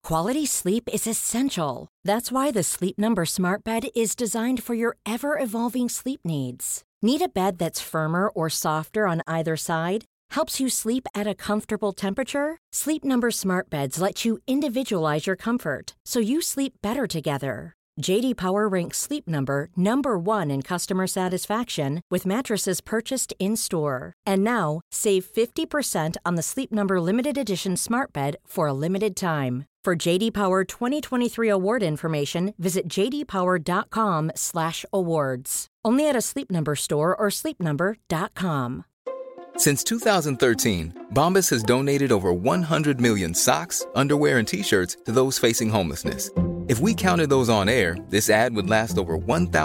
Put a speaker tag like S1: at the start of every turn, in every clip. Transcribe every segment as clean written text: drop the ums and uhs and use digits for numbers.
S1: Quality sleep is essential. That's why the Sleep Number Smart Bed is designed for your ever-evolving sleep needs. Need a bed that's firmer or softer on either side? Helps you sleep at a comfortable temperature? Sleep Number Smart Beds let you individualize your comfort, so you sleep better together. J.D. Power ranks Sleep Number number 1 in customer satisfaction with mattresses purchased in-store. And now, save 50% on the Sleep Number Limited Edition Smart Bed for a limited time. For J.D. Power 2023 award information, visit jdpower.com/awards. Only at a Sleep Number store or sleepnumber.com.
S2: Since 2013, Bombas has donated over 100 million socks, underwear, and T-shirts to those facing homelessness. If we counted those on air, this ad would last over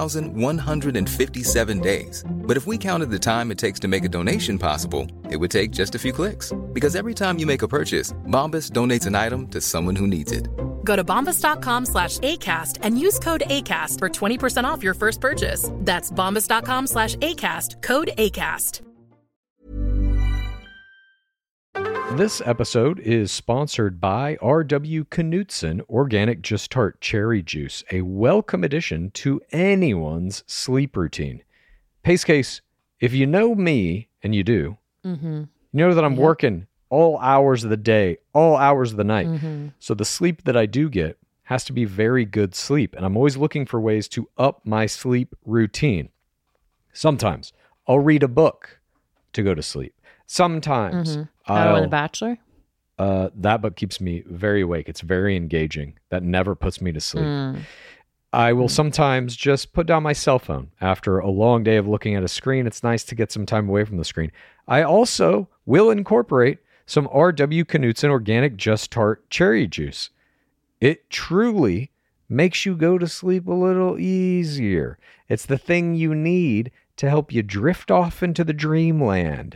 S2: 1,157 days. But if we counted the time it takes to make a donation possible, it would take just a few clicks. Because every time you make a purchase, Bombas donates an item to someone who needs it.
S3: Go to bombas.com/ACAST and use code ACAST for 20% off your first purchase. That's bombas.com/ACAST, code ACAST.
S4: This episode is sponsored by R.W. Knutson Organic Just Tart Cherry Juice, a welcome addition to anyone's sleep routine. Pace Case, if you know me, and you do, you know that I'm working all hours of the day, all hours of the night. So the sleep that I do get has to be very good sleep, and I'm always looking for ways to up my sleep routine. Sometimes I'll read a book to go to sleep. Sometimes
S5: The Bachelor?
S4: That book keeps me very awake. It's very engaging. That never puts me to sleep. I will sometimes just put down my cell phone after a long day of looking at a screen. It's nice to get some time away from the screen. I also will incorporate some R.W. Knutson Organic Just Tart Cherry Juice. It truly makes you go to sleep a little easier. It's the thing you need to help you drift off into the dreamland.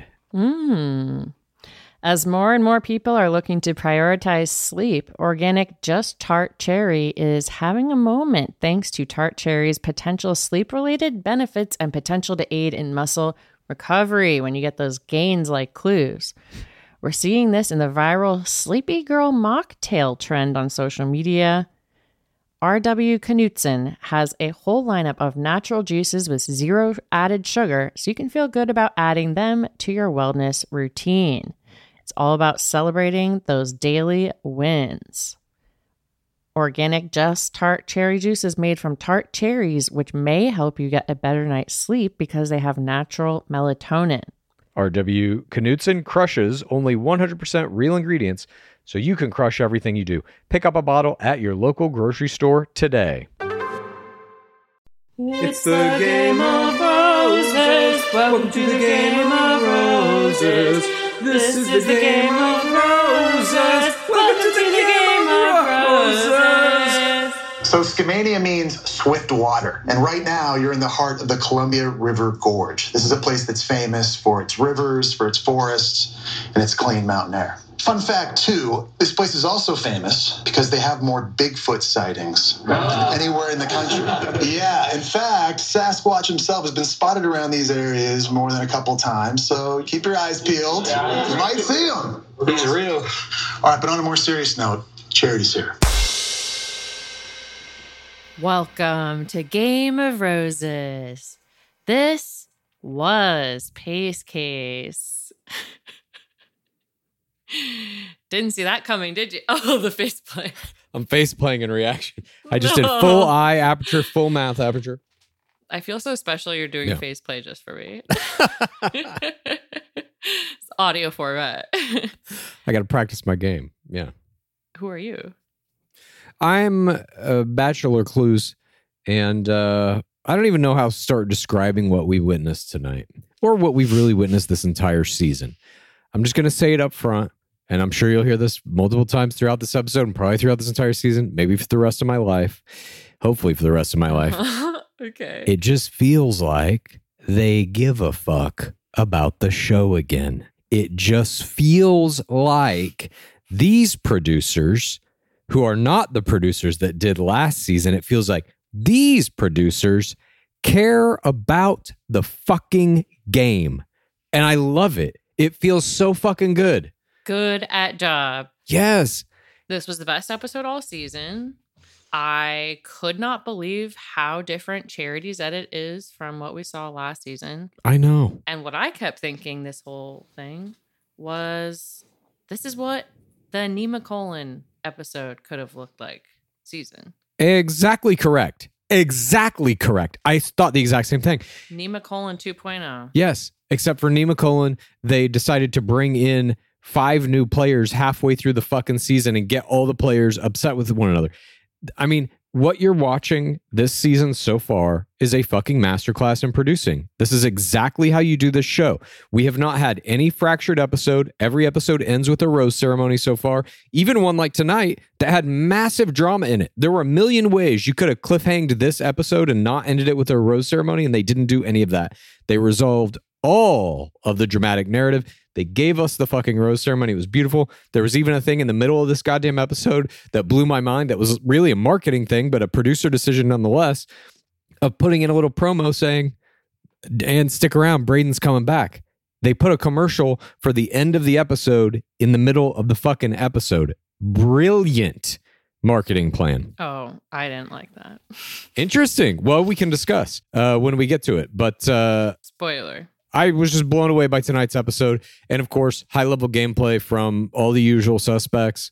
S5: As more and more people are looking to prioritize sleep, Organic Just Tart Cherry is having a moment thanks to Tart Cherry's potential sleep-related benefits and potential to aid in muscle recovery when you get those gains like clues. We're seeing this in the viral Sleepy Girl mocktail trend on social media. R.W. Knutson has a whole lineup of natural juices with zero added sugar, so you can feel good about adding them to your wellness routine. It's all about celebrating those daily wins. Organic Just Tart Cherry Juice is made from tart cherries, which may help you get a better night's sleep because they have natural melatonin.
S4: R.W. Knutson crushes only 100% real ingredients, so you can crush everything you do. Pick up a bottle at your local grocery store today.
S6: It's the Game of Roses. Welcome to the Game of Roses. This is the Game of Roses. Welcome to the Game of Roses.
S7: So Skamania means swift water. And right now you're in the heart of the Columbia River Gorge. This is a place that's famous for its rivers, for its forests, and its clean mountain air. Fun fact, too, this place is also famous because they have more Bigfoot sightings than anywhere in the country. Yeah, in fact, Sasquatch himself has been spotted around these areas more than a couple times, so keep your eyes peeled. You might see him. He's real. All right, but on a more serious note, Charity's here.
S5: Welcome to Game of Roses. This was Pace Case. Didn't see that coming, did you? Oh, the face play.
S4: I'm face playing in reaction. I just did full eye aperture, full mouth aperture.
S5: I feel so special you're doing a face play just for me. It's audio format.
S4: I got to practice my game. Yeah.
S5: Who are you?
S4: I'm Bachelor Clues, and I don't even know how to start describing what we witnessed tonight or what we've really witnessed this entire season. I'm just going to say it up front, and I'm sure you'll hear this multiple times throughout this episode and probably throughout this entire season, maybe for the rest of my life, hopefully for the rest of my life.
S5: Okay.
S4: It just feels like they give a fuck about the show again. It just feels like these producers, who are not the producers that did last season, it feels like these producers care about the fucking game. And I love it. It feels so fucking good.
S5: Good at job.
S4: Yes.
S5: This was the best episode all season. I could not believe how different Charity's edit is from what we saw last season.
S4: I know.
S5: And what I kept thinking this whole thing was, this is what the Nema Colon episode could have looked like season.
S4: Exactly correct. Exactly correct. I thought the exact same thing.
S5: Nema Colon 2.0.
S4: Yes, except for Nema Colon, they decided to bring in 5 new players halfway through the fucking season and get all the players upset with one another. I mean, what you're watching this season so far is a fucking masterclass in producing. This is exactly how you do this show. We have not had any fractured episode. Every episode ends with a rose ceremony so far. Even one like tonight that had massive drama in it. There were a million ways you could have cliffhanged this episode and not ended it with a rose ceremony, and they didn't do any of that. They resolved all of the dramatic narrative. They gave us the fucking rose ceremony. It was beautiful. There was even a thing in the middle of this goddamn episode that blew my mind that was really a marketing thing, but a producer decision nonetheless, of putting in a little promo saying, and stick around, Braden's coming back. They put a commercial for the end of the episode in the middle of the fucking episode. Brilliant marketing plan.
S5: Oh, I didn't like that.
S4: Interesting. Well, we can discuss when we get to it, but
S5: spoiler.
S4: I was just blown away by tonight's episode. And of course, high level gameplay from all the usual suspects.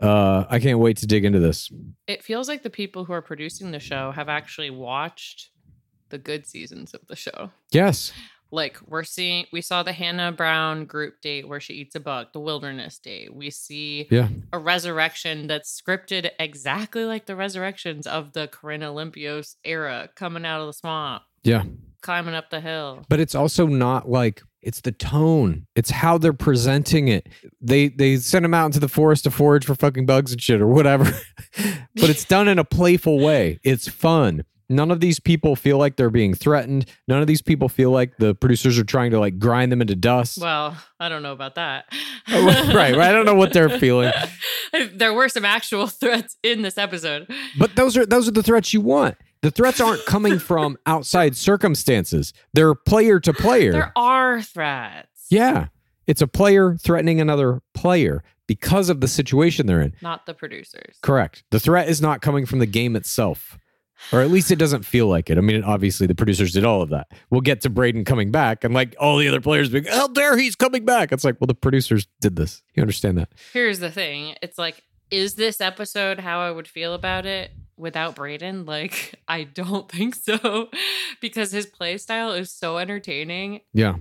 S4: I can't wait to dig into this.
S5: It feels like the people who are producing the show have actually watched the good seasons of the show.
S4: Yes.
S5: Like we saw the Hannah Brown group date where she eats a bug, the wilderness date. We see a resurrection that's scripted exactly like the resurrections of the Corinna Olympios era, coming out of the swamp.
S4: Yeah.
S5: Climbing up the hill.
S4: But it's also not like, it's the tone. It's how they're presenting it. They send them out into the forest to forage for fucking bugs and shit or whatever. But it's done in a playful way. It's fun. None of these people feel like they're being threatened. None of these people feel like the producers are trying to like grind them into dust.
S5: Well, I don't know about that.
S4: Right. I don't know what they're feeling.
S5: There were some actual threats in this episode.
S4: But those are the threats you want. The threats aren't coming from outside circumstances. They're player to player.
S5: There are threats.
S4: Yeah. It's a player threatening another player because of the situation they're in.
S5: Not the producers.
S4: Correct. The threat is not coming from the game itself. Or at least it doesn't feel like it. I mean, obviously the producers did all of that. We'll get to Braden coming back and like all the other players being, how dare he's coming back. It's like, well, the producers did this. You understand that.
S5: Here's the thing. It's like, is this episode how I would feel about it without Braden? Like, I don't think so, because his play style is so entertaining.
S4: Yeah.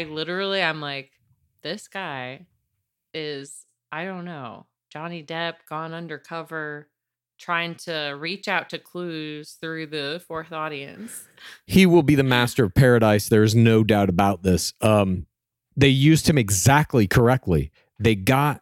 S5: I'm like, this guy is, I don't know, Johnny Depp gone undercover, trying to reach out to clues through the fourth audience.
S4: He will be the master of paradise. There's no doubt about this. They used him exactly correctly. They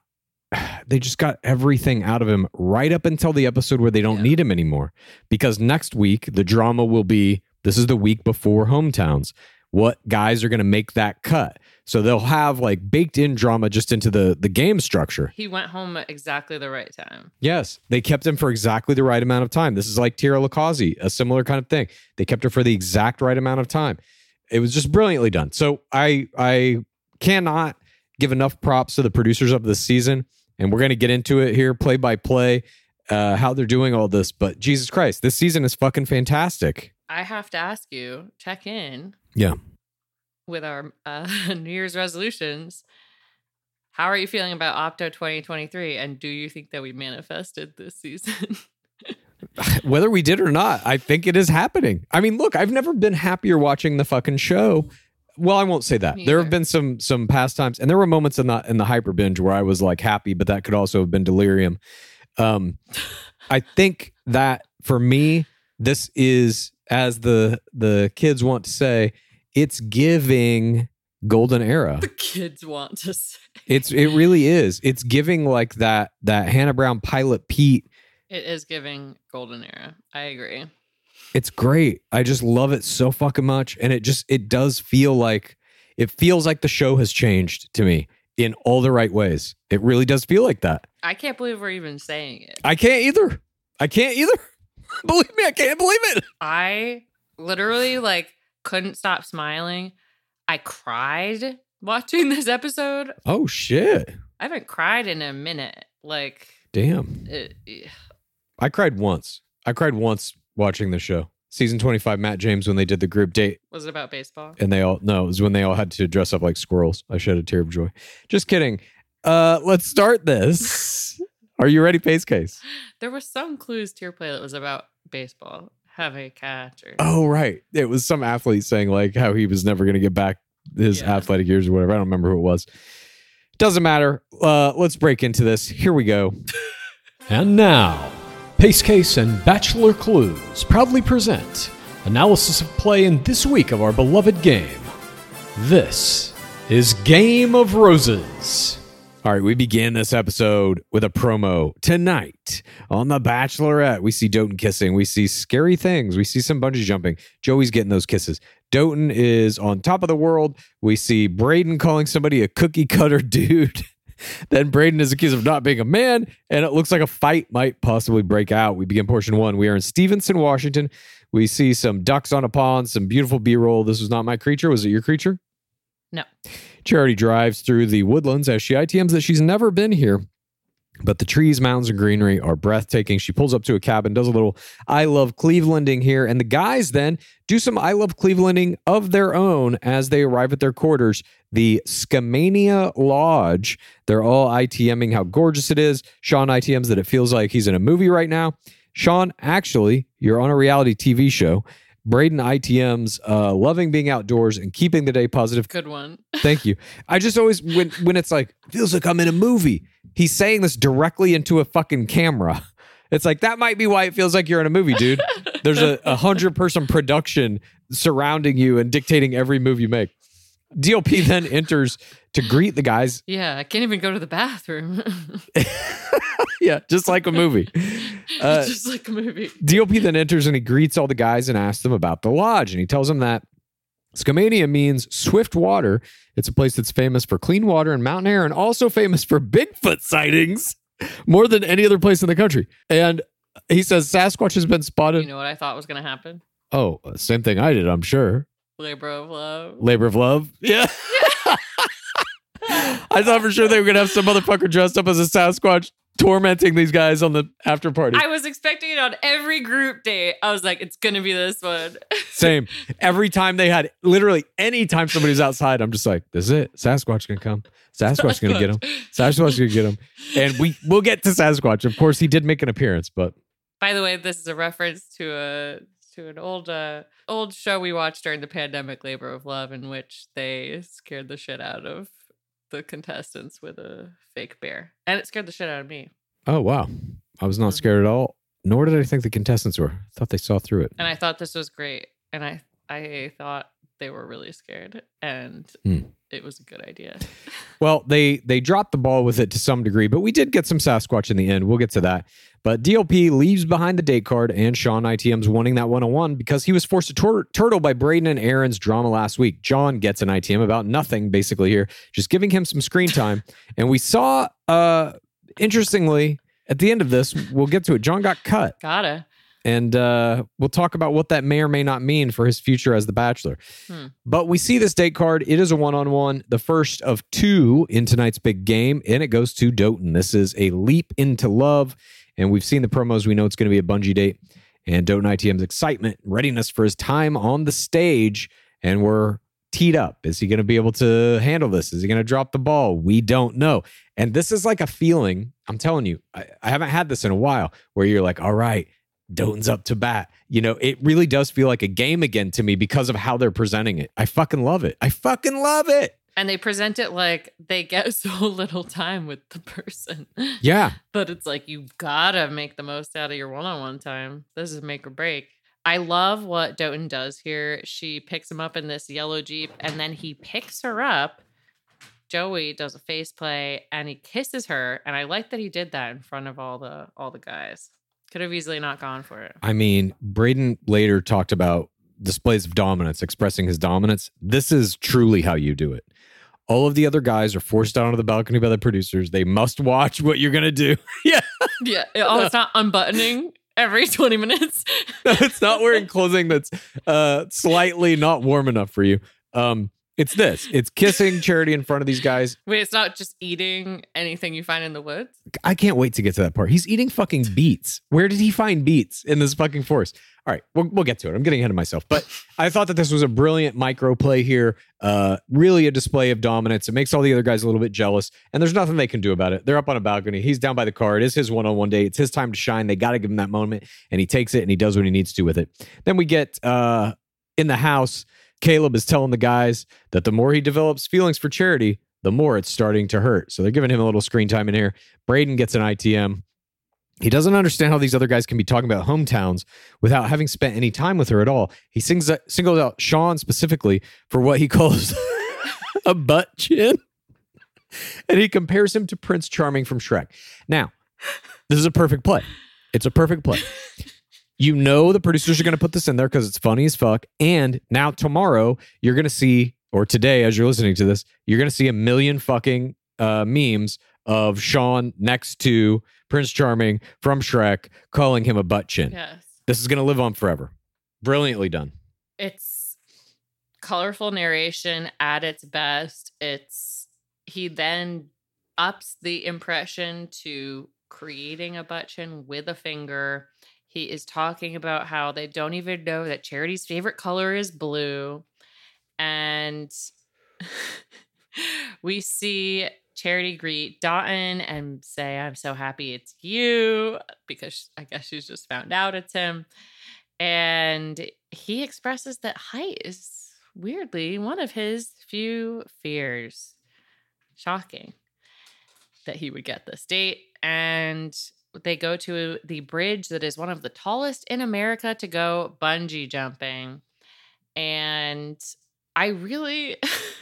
S4: just got everything out of him right up until the episode where they don't need him anymore. Because next week, the drama will be, this is the week before Hometowns. What guys are going to make that cut? So they'll have like baked in drama just into the game structure.
S5: He went home at exactly the right time.
S4: Yes, they kept him for exactly the right amount of time. This is like Tira Lakazi, a similar kind of thing. They kept her for the exact right amount of time. It was just brilliantly done. So I cannot give enough props to the producers of this season. And we're going to get into it here, play by play, how they're doing all this. But Jesus Christ, this season is fucking fantastic.
S5: I have to ask you, check in.
S4: Yeah.
S5: With our New Year's resolutions. How are you feeling about Opto 2023? And do you think that we manifested this season?
S4: Whether we did or not, I think it is happening. I mean, look, I've never been happier watching the fucking show. Well, I won't say that. There have been some past times, and there were moments in the hyper binge where I was like happy, but that could also have been delirium. I think that for me, this is, as the kids want to say, it's giving golden era.
S5: The kids want to say.
S4: It really is. It's giving like that Hannah Brown Pilot Pete.
S5: It is giving golden era. I agree.
S4: It's great. I just love it so fucking much. And it does feel like, it feels like the show has changed to me in all the right ways. It really does feel like that.
S5: I can't believe we're even saying it.
S4: I can't either. Believe me, I can't believe it.
S5: I literally couldn't stop smiling. I cried watching this episode.
S4: Oh shit.
S5: I haven't cried in a minute.
S4: Damn. I cried once. Watching the show. Season 25, Matt James, when they did the group date.
S5: Was it about baseball?
S4: And it was when they all had to dress up like squirrels. I shed a tear of joy. Just kidding. Let's start this. Are you ready, Pace Case?
S5: There were some clues to your play that was about baseball. Having a catch.
S4: Oh, right. It was some athlete saying like how he was never going to get back his athletic years or whatever. I don't remember who it was. Doesn't matter. Let's break into this. Here we go.
S8: And now, Pace Case and Bachelor Clues proudly present analysis of play in this week of our beloved game. This is Game of Roses.
S4: All right, we begin this episode with a promo. Tonight on The Bachelorette, we see Doten kissing. We see scary things. We see some bungee jumping. Joey's getting those kisses. Doten is on top of the world. We see Brayden calling somebody a cookie cutter dude. Then Brayden is accused of not being a man, and it looks like a fight might possibly break out. We begin portion one. We are in Stevenson, Washington. We see some ducks on a pond, some beautiful B-roll. This was not my creature. Was it your creature?
S5: No.
S4: Charity drives through the woodlands as she ITMs that she's never been here, but the trees, mountains, and greenery are breathtaking. She pulls up to a cabin, does a little I Love Clevelanding here, and the guys then do some I Love Clevelanding of their own as they arrive at their quarters, the Skamania Lodge. They're all ITMing how gorgeous it is. Sean ITMs that it feels like he's in a movie right now. Sean, actually, you're on a reality TV show. Brayden ITMs loving being outdoors and keeping the day positive.
S5: Good one.
S4: Thank you. I just always, when it's like, feels like I'm in a movie, he's saying this directly into a fucking camera. It's like, that might be why it feels like you're in a movie, dude. There's a 100-person production surrounding you and dictating every move you make. DOP then enters to greet the guys.
S5: Yeah, I can't even go to the bathroom.
S4: Yeah, just like a movie.
S5: Just like a movie.
S4: DOP then enters and he greets all the guys and asks them about the lodge. And he tells them that Skamania means swift water. It's a place that's famous for clean water and mountain air and also famous for Bigfoot sightings more than any other place in the country. And he says Sasquatch has been spotted.
S5: You know what I thought was going to happen?
S4: Oh, same thing I did, I'm sure.
S5: Labor of love.
S4: Labor of love? Yeah. I thought for sure they were going to have some motherfucker dressed up as a Sasquatch tormenting these guys on the after party.
S5: I was expecting it on every group date. I was like, it's going to be this one.
S4: Same. Every time they had, literally any time somebody's outside, I'm just like, this is it. Sasquatch going to come. Sasquatch going to get him. Sasquatch going to get him. And we'll get to Sasquatch. Of course, he did make an appearance, but.
S5: By the way, this is a reference to an old show we watched during the pandemic, Labor of Love, in which they scared the shit out of the contestants with a fake bear. And it scared the shit out of me.
S4: Oh, wow. I was not scared at all, nor did I think the contestants were. I thought they saw through it.
S5: And I thought this was great. And I thought they were really scared. And it was a good idea.
S4: Well, they dropped the ball with it to some degree, but we did get some Sasquatch in the end. We'll get to that. But DOP leaves behind the date card and Sean ITM's wanting that one-on-one because he was forced to turtle by Brayden and Aaron's drama last week. John gets an ITM about nothing basically here, just giving him some screen time. And we saw, interestingly, at the end of this, we'll get to it, John got cut.
S5: Gotta.
S4: And we'll talk about what that may or may not mean for his future as the Bachelor. But we see this date card. It is a one-on-one, the first of two in tonight's big game, and it goes to Doten. This is a leap into love, and we've seen the promos. We know it's going to be a bungee date, and Doten ITM's excitement, readiness for his time on the stage, and we're teed up. Is he going to be able to handle this? Is he going to drop the ball? We don't know. And this is like a feeling, I'm telling you, I haven't had this in a while, where you're like, all right, Doten's up to bat. You know, it really does feel like a game again to me because of how they're presenting it. I fucking love it. I fucking love it.
S5: And they present it like they get so little time with the person.
S4: Yeah.
S5: But it's like, you gotta make the most out of your one-on-one time. This is make or break. I love what Doten does here. She picks him up in this yellow Jeep, and then he picks her up. Joey does a face play, and he kisses her. And I like that he did that in front of all the guys. Could have easily not gone for it.
S4: I mean, Brayden later talked about displays of dominance, expressing his dominance. This is truly how you do it. All of the other guys are forced out onto the balcony by the producers. They must watch what you're going to do. Yeah.
S5: Yeah. Oh, it's not unbuttoning every 20 minutes.
S4: It's not wearing clothing that's slightly not warm enough for you. It's this. It's kissing Charity in front of these guys.
S5: Wait, it's not just eating anything you find in the woods?
S4: I can't wait to get to that part. He's eating fucking beets. Where did he find beets in this fucking forest? All right, we'll get to it. I'm getting ahead of myself. But I thought that this was a brilliant micro play here. Really a display of dominance. It makes all the other guys a little bit jealous. And there's nothing they can do about it. They're up on a balcony. He's down by the car. It is his one-on-one day. It's his time to shine. They got to give him that moment. And he takes it and he does what he needs to with it. Then we get in the house. Caleb is telling the guys that the more he develops feelings for Charity, the more it's starting to hurt. So they're giving him a little screen time in here. Braden gets an ITM. He doesn't understand how these other guys can be talking about hometowns without having spent any time with her at all. He singles out Sean specifically for what he calls a butt chin. And he compares him to Prince Charming from Shrek. Now, this is a perfect play. It's a perfect play. You know the producers are going to put this in there because it's funny as fuck. And now tomorrow, you're going to see, or today as you're listening to this, you're going to see a million fucking memes of Sean next to Prince Charming from Shrek calling him a butt chin.
S5: Yes.
S4: This is going to live on forever. Brilliantly done.
S5: It's colorful narration at its best. He then ups the impression to creating a butt chin with a finger. He is talking about how they don't even know that Charity's favorite color is blue. And we see Charity greet Dotun and say, I'm so happy it's you, because I guess she's just found out it's him. And he expresses that height is weirdly one of his few fears. Shocking that he would get this date. And they go to the bridge that is one of the tallest in America to go bungee jumping. And I really,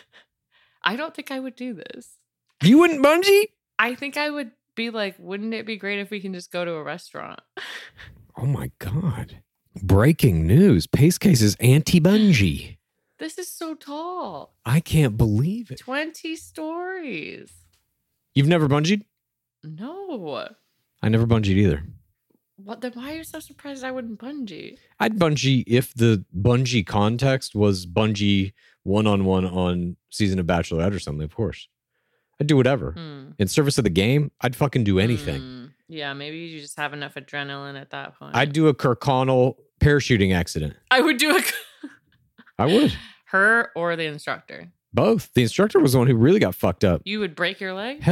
S5: I don't think I would do this.
S4: You wouldn't bungee?
S5: I think I would be like, wouldn't it be great if we can just go to a restaurant?
S4: Oh my God. Breaking news. Pace Case is anti-bungee.
S5: This is so tall.
S4: I can't believe it.
S5: 20 stories.
S4: You've never bungeed?
S5: No.
S4: I never bungeed either.
S5: What? Then why are you so surprised I wouldn't bungee?
S4: I'd bungee if the bungee context was bungee one-on-one on season of Bachelorette or something, of course. I'd do whatever. In service of the game, I'd fucking do anything.
S5: Yeah, maybe you just have enough adrenaline at that point.
S4: I'd do a Kirkconnell parachuting accident.
S5: I would do
S4: I would.
S5: Her or the instructor?
S4: Both. The instructor was the one who really got fucked up.
S5: You would break your leg?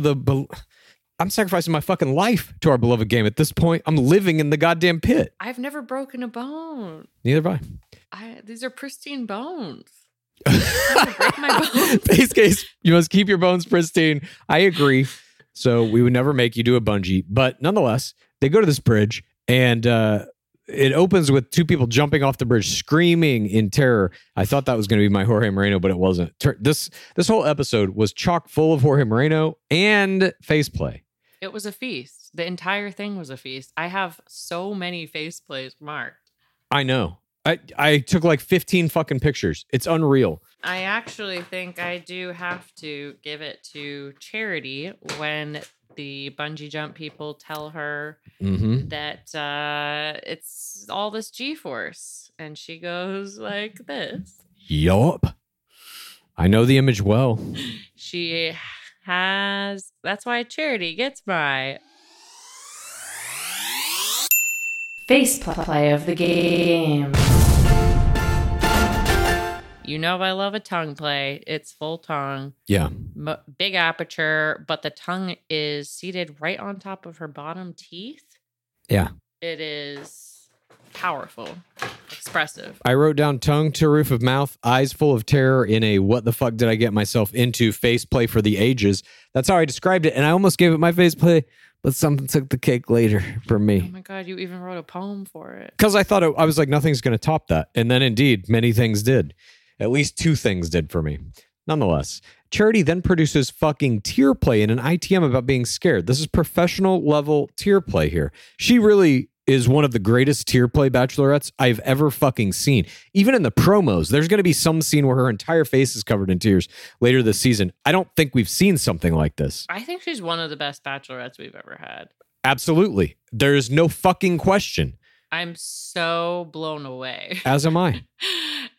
S4: I'm sacrificing my fucking life to our beloved game. At this point, I'm living in the goddamn pit.
S5: I've never broken a bone.
S4: Neither have I.
S5: These are pristine bones. I break my bones.
S4: Pace Case, you must keep your bones pristine. I agree. So we would never make you do a bungee. But nonetheless, they go to this bridge and it opens with two people jumping off the bridge, screaming in terror. I thought that was going to be my Jorge Moreno, but it wasn't. This whole episode was chock full of Jorge Moreno and face play.
S5: It was a feast. The entire thing was a feast. I have so many face plays marked.
S4: I know. I took like 15 fucking pictures. It's unreal.
S5: I actually think I do have to give it to Charity when the bungee jump people tell her that it's all this G-force. And she goes like this.
S4: Yup. I know the image well.
S5: She has... That's why Charity gets my... face play of the game. You know I love a tongue play. It's full tongue.
S4: Yeah.
S5: Big aperture, but the tongue is seated right on top of her bottom teeth.
S4: Yeah.
S5: It is powerful, expressive.
S4: I wrote down tongue to roof of mouth, eyes full of terror in a what the fuck did I get myself into face play for the ages. That's how I described it. And I almost gave it my face play, but something took the cake later for me.
S5: Oh my God, you even wrote a poem for it.
S4: Because I thought I was like, nothing's going to top that. And then indeed, many things did. At least two things did for me. Nonetheless, Charity then produces fucking tear play in an ITM about being scared. This is professional level tear play here. She really is one of the greatest tear play bachelorettes I've ever fucking seen. Even in the promos, there's going to be some scene where her entire face is covered in tears later this season. I don't think we've seen something like this.
S5: I think she's one of the best bachelorettes we've ever had.
S4: Absolutely. There's no fucking question.
S5: I'm so blown away.
S4: As am I.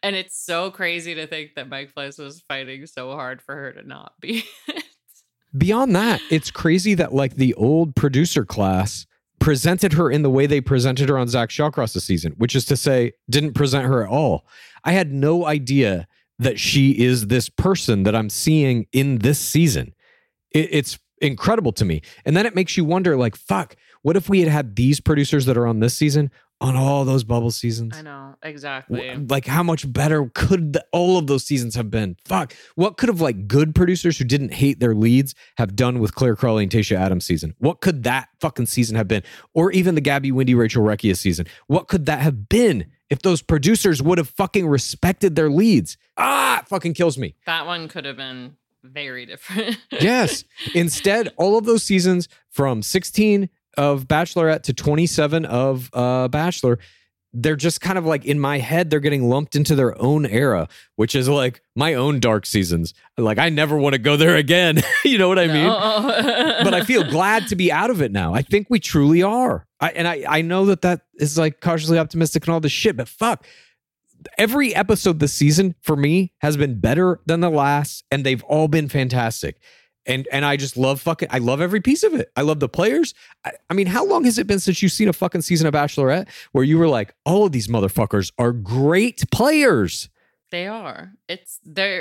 S5: And it's so crazy to think that Mike Fleiss was fighting so hard for her to not be.
S4: Beyond that, it's crazy that like the old producer class presented her in the way they presented her on Zach Shawcross this season, which is to say, didn't present her at all. I had no idea that she is this person that I'm seeing in this season. It's incredible to me. And then it makes you wonder, like, fuck, what if we had these producers that are on this season on all those bubble seasons?
S5: I know, exactly.
S4: Like, how much better could all of those seasons have been? Fuck. What could have, like, good producers who didn't hate their leads have done with Claire Crawley and Tayshia Adams season? What could that fucking season have been? Or even the Gabby, Wendy, Rachel Recchia season. What could that have been if those producers would have fucking respected their leads? It fucking kills me.
S5: That one could have been very different.
S4: Yes. Instead, all of those seasons from 16 of Bachelorette to 27 of Bachelor, they're just kind of like in my head, they're getting lumped into their own era, which is like my own dark seasons. Like, I never want to go there again. You know what I mean? But I feel glad to be out of it now. I think we truly are. I know that is like cautiously optimistic and all this shit, but fuck. Every episode this season for me has been better than the last, and they've all been fantastic. And I just love I love every piece of it. I love the players. I mean, how long has it been since you've seen a fucking season of Bachelorette where you were like, all of these motherfuckers are great players?
S5: They are. It's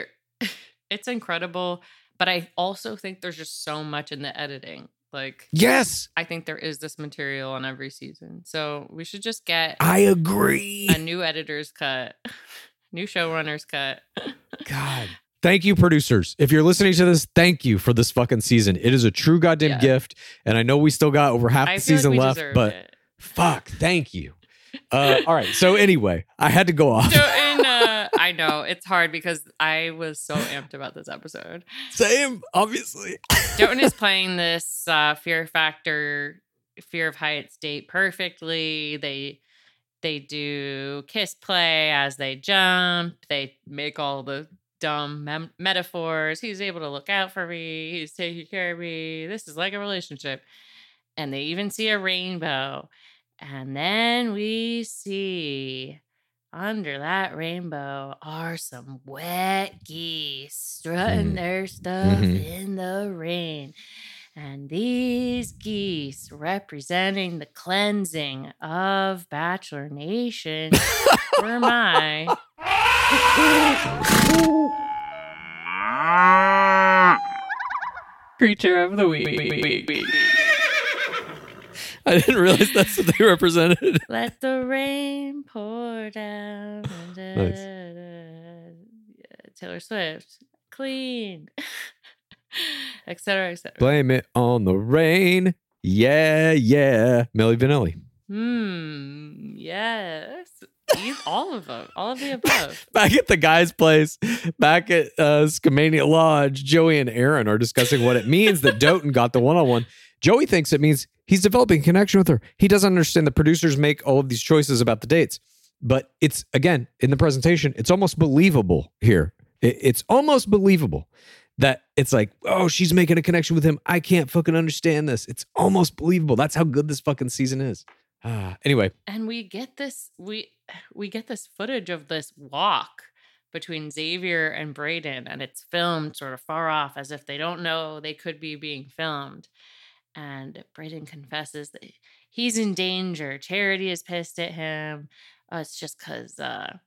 S5: incredible. But I also think there's just so much in the editing. Like,
S4: yes,
S5: I think there is this material on every season. So we should just get
S4: I agree.
S5: A new editor's cut, new showrunner's cut.
S4: God. Thank you, producers. If you're listening to this, thank you for this fucking season. It is a true goddamn gift. And I know we still got over half the season left, but fuck, thank you. All right. So anyway, I had to go off.
S5: So I know it's hard because I was so amped about this episode.
S4: Same, obviously.
S5: Jotun is playing this Fear Factor, Fear of Heights date perfectly. They do kiss play as they jump. They make all the dumb metaphors. He's able to look out for me. He's taking care of me. This is like a relationship. And they even see a rainbow. And then we see under that rainbow are some wet geese strutting their stuff in the rain. And these geese representing the cleansing of Bachelor Nation were my creature of the week.
S4: I didn't realize that's what they represented.
S5: Let the rain pour down.
S4: Nice.
S5: Taylor Swift. Clean. Etc. etc.
S4: Blame it on the rain. Yeah, yeah. Milli Vanilli.
S5: Yes. All of them. All of the above.
S4: Back at the guy's place, back at Skamania Lodge, Joey and Aaron are discussing what it means that Jotun got the one-on-one. Joey thinks it means he's developing a connection with her. He doesn't understand the producers make all of these choices about the dates. But it's, again, in the presentation, it's almost believable here. It's almost believable that it's like, oh, she's making a connection with him. I can't fucking understand this. It's almost believable. That's how good this fucking season is. Anyway.
S5: And we get this, we get this footage of this walk between Xavier and Braden, and it's filmed sort of far off as if they don't know they could be being filmed. And Braden confesses that he's in danger. Charity is pissed at him. It's just because,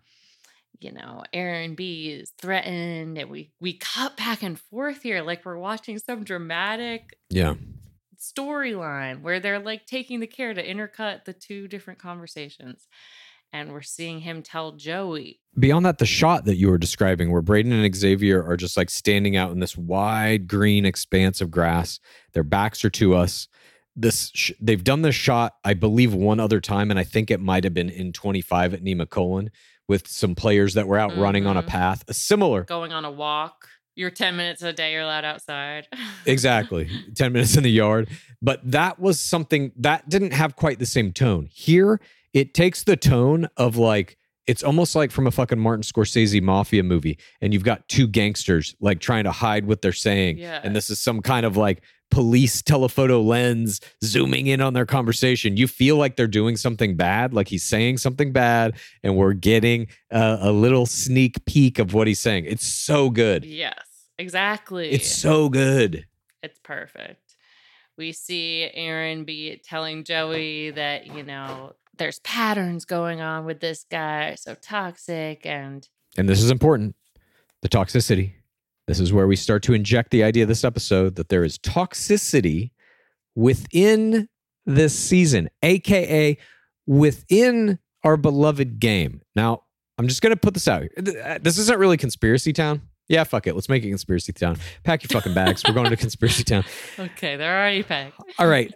S5: Aaron B is threatened. And we cut back and forth here like we're watching some dramatic storyline where they're like taking the care to intercut the two different conversations. And we're seeing him tell Joey.
S4: Beyond that, the shot that you were describing where Braden and Xavier are just like standing out in this wide green expanse of grass. Their backs are to us. They've done this shot, I believe, one other time, and I think it might have been in 25 at Nemacolin with some players that were out running on a path. A similar.
S5: Going on a walk. You're 10 minutes a day you're allowed outside.
S4: Exactly. 10 minutes in the yard. But that was something that didn't have quite the same tone. Here, it takes the tone of like, it's almost like from a fucking Martin Scorsese mafia movie. And you've got two gangsters like trying to hide what they're saying.
S5: Yeah.
S4: And this is some kind of like police telephoto lens zooming in on their conversation. You feel like they're doing something bad, like he's saying something bad, and we're getting a little sneak peek of what he's saying. It's so good.
S5: Yes, exactly.
S4: It's so good.
S5: It's perfect. We see Aaron be telling Joey that, there's patterns going on with this guy, so toxic. And
S4: this is important. The toxicity. This is where we start to inject the idea of this episode that there is toxicity within this season, aka within our beloved game. Now, I'm just going to put this out here. This isn't really Conspiracy Town. Yeah, fuck it. Let's make it Conspiracy Town. Pack your fucking bags. We're going to Conspiracy Town.
S5: Okay, they're already packed.
S4: All right.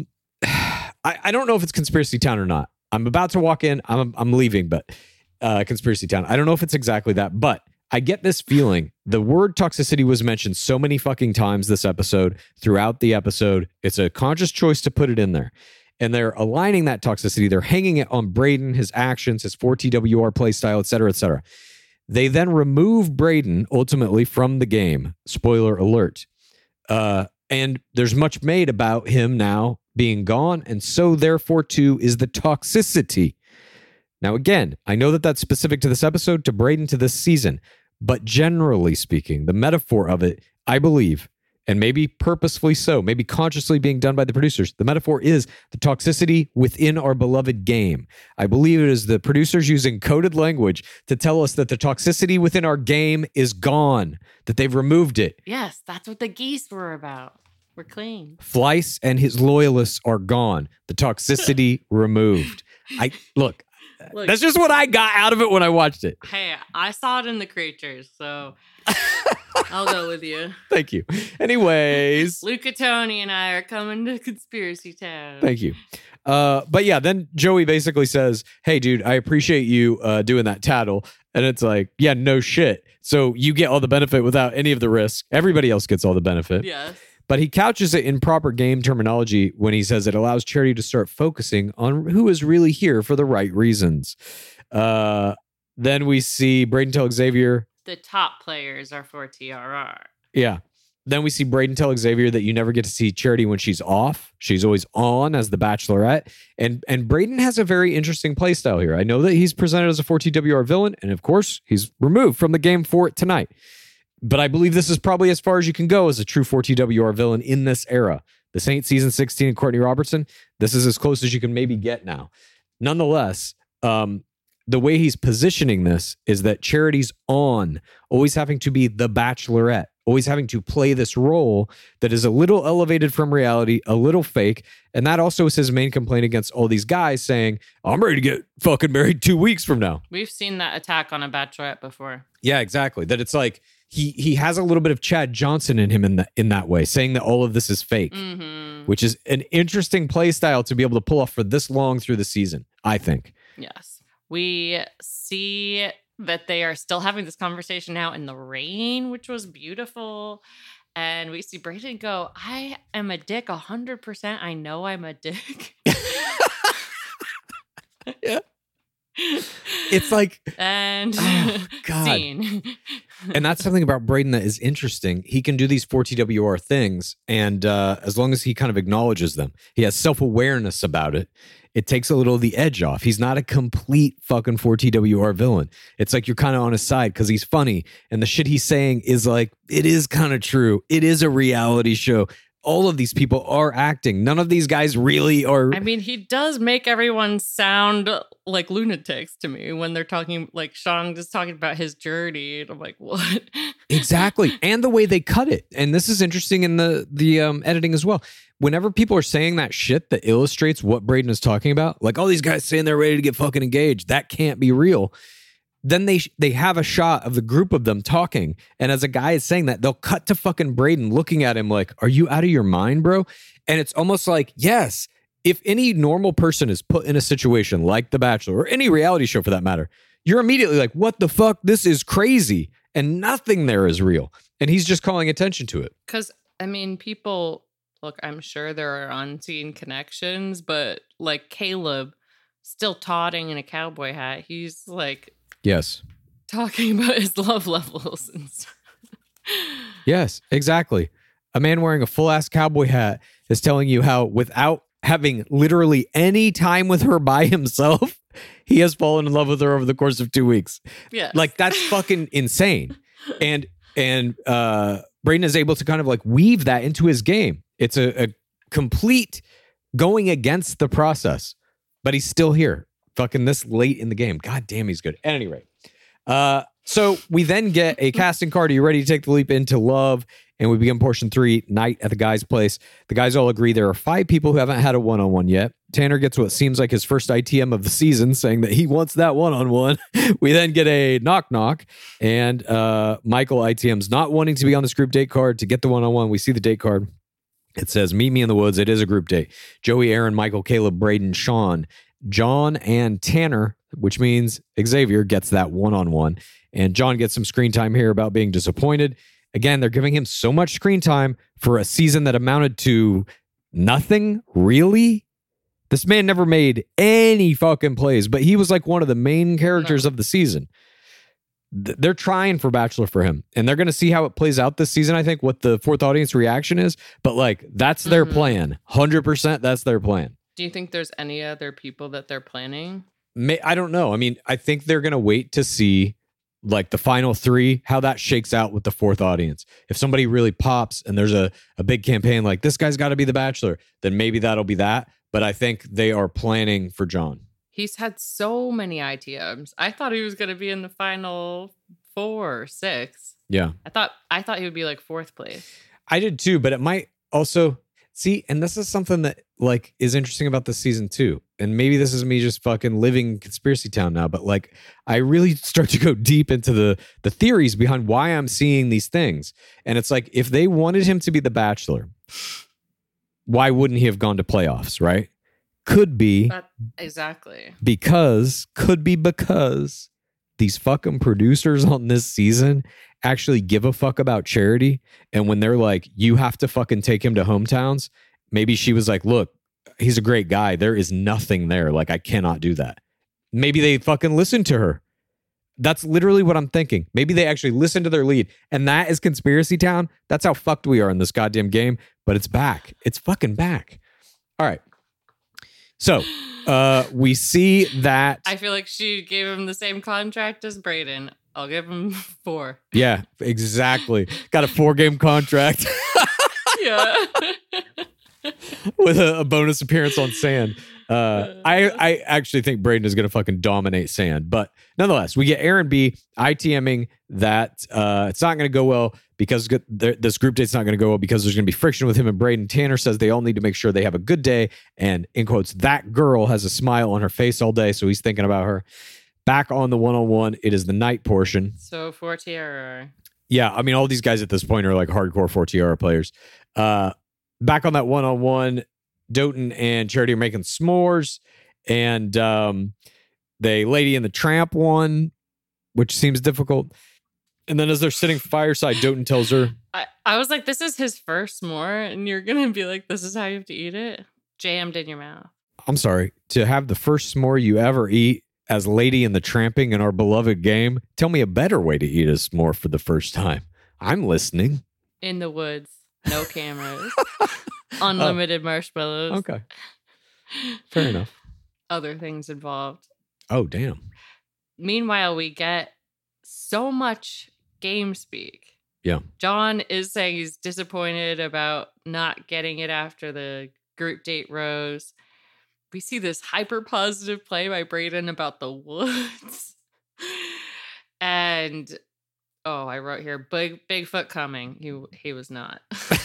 S4: I don't know if it's Conspiracy Town or not. I'm about to walk in. I'm leaving, but Conspiracy Town. I don't know if it's exactly that, but I get this feeling. The word toxicity was mentioned so many fucking times this episode, throughout the episode. It's a conscious choice to put it in there. And they're aligning that toxicity. They're hanging it on Brayden, his actions, his 4TWR play style, et cetera, et cetera. They then remove Brayden ultimately from the game. Spoiler alert. And there's much made about him now being gone. And so therefore too is the toxicity. Now, again, I know that that's specific to this episode, to Brayden, to this season. But generally speaking, the metaphor of it, I believe, and maybe purposefully so, maybe consciously being done by the producers, the metaphor is the toxicity within our beloved game. I believe it is the producers using coded language to tell us that the toxicity within our game is gone, that they've removed it.
S5: Yes, that's what the geese were about. We're clean.
S4: Fleiss and his loyalists are gone. The toxicity removed. Look, that's just what I got out of it when I watched it.
S5: Hey, I saw it in the creatures, so I'll go with you.
S4: Thank you. Anyways.
S5: Luca, Tony, and I are coming to Conspiracy Town.
S4: Thank you. But yeah, then Joey basically says, hey, dude, I appreciate you doing that tattle. And it's like, yeah, no shit. So you get all the benefit without any of the risk. Everybody else gets all the benefit.
S5: Yes.
S4: But he couches it in proper game terminology when he says it allows Charity to start focusing on who is really here for the right reasons. Then we see Brayden tell Xavier.
S5: The top players are for TRR.
S4: Yeah. Then we see Brayden tell Xavier that you never get to see Charity when she's off. She's always on as the Bachelorette. And Brayden has a very interesting play style here. I know that he's presented as a 4TWR villain, and of course, he's removed from the game for it tonight. But I believe this is probably as far as you can go as a true 4TWR villain in this era. This ain't season 16 and Courtney Robertson. This is as close as you can maybe get now. Nonetheless, the way he's positioning this is that Charity's on, always having to be the Bachelorette, always having to play this role that is a little elevated from reality, a little fake. And that also is his main complaint against all these guys saying, I'm ready to get fucking married 2 weeks from now.
S5: We've seen that attack on a Bachelorette before.
S4: Yeah, exactly. That it's like, he has a little bit of Chad Johnson in him in that way, saying that all of this is fake, which is an interesting play style to be able to pull off for this long through the season, I think.
S5: Yes. We see that they are still having this conversation now in the rain, which was beautiful. And we see Brayden go, I am a dick 100%. I know I'm a dick.
S4: Yeah. It's like,
S5: and
S4: oh, God.
S5: Scene.
S4: And that's something about Brayden that is interesting. He can do these 4TWR things, and as long as he kind of acknowledges them, he has self-awareness about it, it takes a little of the edge off. He's not a complete fucking 4TWR villain. It's like you're kind of on his side because he's funny, and the shit he's saying is like, it is kind of true. It is a reality show. All of these people are acting. None of these guys really are.
S5: I mean, he does make everyone sound like lunatics to me when they're talking, like Sean is talking about his journey. And I'm like, what?
S4: Exactly. And the way they cut it. And this is interesting in the editing as well. Whenever people are saying that shit that illustrates what Brayden is talking about, like all these guys saying they're ready to get fucking engaged, that can't be real. Then they have a shot of the group of them talking. And as a guy is saying that, they'll cut to fucking Brayden looking at him like, are you out of your mind, bro? And it's almost like, yes, if any normal person is put in a situation like The Bachelor or any reality show for that matter, you're immediately like, what the fuck? This is crazy. And nothing there is real. And he's just calling attention to it.
S5: Because, I mean, people, look, I'm sure there are unseen connections, but like Caleb still totting in a cowboy hat. He's like...
S4: Yes.
S5: Talking about his love levels and stuff.
S4: Yes, exactly. A man wearing a full-ass cowboy hat is telling you how, without having literally any time with her by himself, he has fallen in love with her over the course of 2 weeks.
S5: Yeah.
S4: Like, that's fucking insane. And Braden is able to kind of like weave that into his game. It's a complete going against the process, but he's still here. Fucking this late in the game. God damn, he's good. At any rate. So we then get a casting card. Are you ready to take the leap into love? And we begin portion 3, night at the guy's place. The guys all agree there are 5 people who haven't had a one-on-one yet. Tanner gets what seems like his first ITM of the season, saying that he wants that one-on-one. We then get a knock-knock, and Michael ITM's not wanting to be on this group date card to get the one-on-one. We see the date card. It says, meet me in the woods. It is a group date. Joey, Aaron, Michael, Caleb, Braden, Sean, John, and Tanner, which means Xavier gets that one-on-one. And John gets some screen time here about being disappointed. Again, they're giving him so much screen time for a season that amounted to nothing, really? This man never made any fucking plays, but he was like one of the main characters of the season. They're trying for Bachelor for him, and they're going to see how it plays out this season, I think, what the fourth audience reaction is. But, like, that's their plan. 100% that's their plan.
S5: Do you think there's any other people that they're planning?
S4: I don't know. I mean, I think they're going to wait to see like the final 3, how that shakes out with the fourth audience. If somebody really pops and there's a big campaign like this guy's got to be the Bachelor, then maybe that'll be that. But I think they are planning for John.
S5: He's had so many ITMs. I thought he was going to be in the final 4 or 6.
S4: Yeah.
S5: I thought he would be like 4th place.
S4: I did too, but it might also see, and this is something that like is interesting about this season too. And maybe this is me just fucking living conspiracy town now, but like I really start to go deep into the theories behind why I'm seeing these things. And it's like, if they wanted him to be the Bachelor, why wouldn't he have gone to playoffs, right? Could be
S5: exactly
S4: because these fucking producers on this season actually give a fuck about charity. And when they're like, you have to fucking take him to hometowns, maybe she was like, look, he's a great guy. There is nothing there. Like, I cannot do that. Maybe they fucking listened to her. That's literally what I'm thinking. Maybe they actually listened to their lead. And that is conspiracy town. That's how fucked we are in this goddamn game. But it's back. It's fucking back. All right. So we see that.
S5: I feel like she gave him the same contract as Braden. I'll give him 4.
S4: Yeah, exactly. Got a 4-game contract.
S5: Yeah.
S4: With a bonus appearance on Sand. I actually think Braden is going to fucking dominate Sand. But nonetheless, we get Aaron B ITMing that it's not going to go well because this group date's not going to go well because there's going to be friction with him and Braden. Tanner says they all need to make sure they have a good day. And in quotes, that girl has a smile on her face all day. So he's thinking about her. Back on the one-on-one, it is the night portion.
S5: So for Tiara.
S4: Yeah, I mean, all these guys at this point are like hardcore 4TR players. Back on that one-on-one, Doten and Charity are making s'mores, and the Lady and the Tramp won, which seems difficult. And then as they're sitting fireside, Doten tells her...
S5: I was like, this is his first s'more, and you're going to be like, this is how you have to eat it? Jammed in your mouth.
S4: I'm sorry. To have the first s'more you ever eat as Lady and the Tramping in our beloved game, tell me a better way to eat a s'more for the first time. I'm listening.
S5: In the woods. No cameras. Unlimited marshmallows.
S4: Okay. Fair enough.
S5: Other things involved.
S4: Oh, damn.
S5: Meanwhile, we get so much game speak.
S4: Yeah.
S5: John is saying he's disappointed about not getting it after the group date rose. We see this hyper positive play by Braden about the woods. And I wrote here, Bigfoot coming. He was not.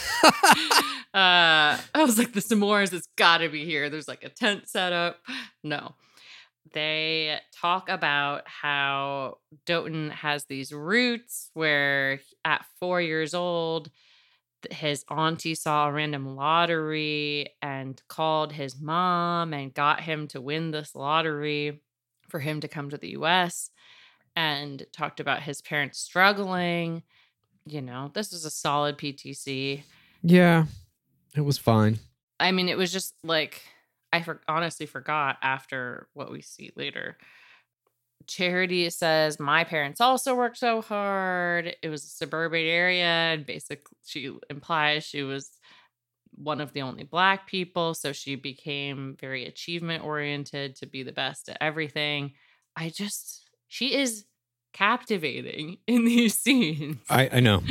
S5: I was like, the s'mores, it's gotta be here. There's like a tent set up. No. They talk about how Doten has these roots where at 4 years old, his auntie saw a random lottery and called his mom and got him to win this lottery for him to come to the US, and talked about his parents struggling. You know, this was a solid PTC.
S4: Yeah, it was fine.
S5: I mean, it was just like, honestly forgot after what we see later. Charity says, my parents also worked so hard. It was a suburban area. And basically, she implies she was one of the only Black people. So she became very achievement oriented to be the best at everything. She is captivating in these scenes.
S4: I know.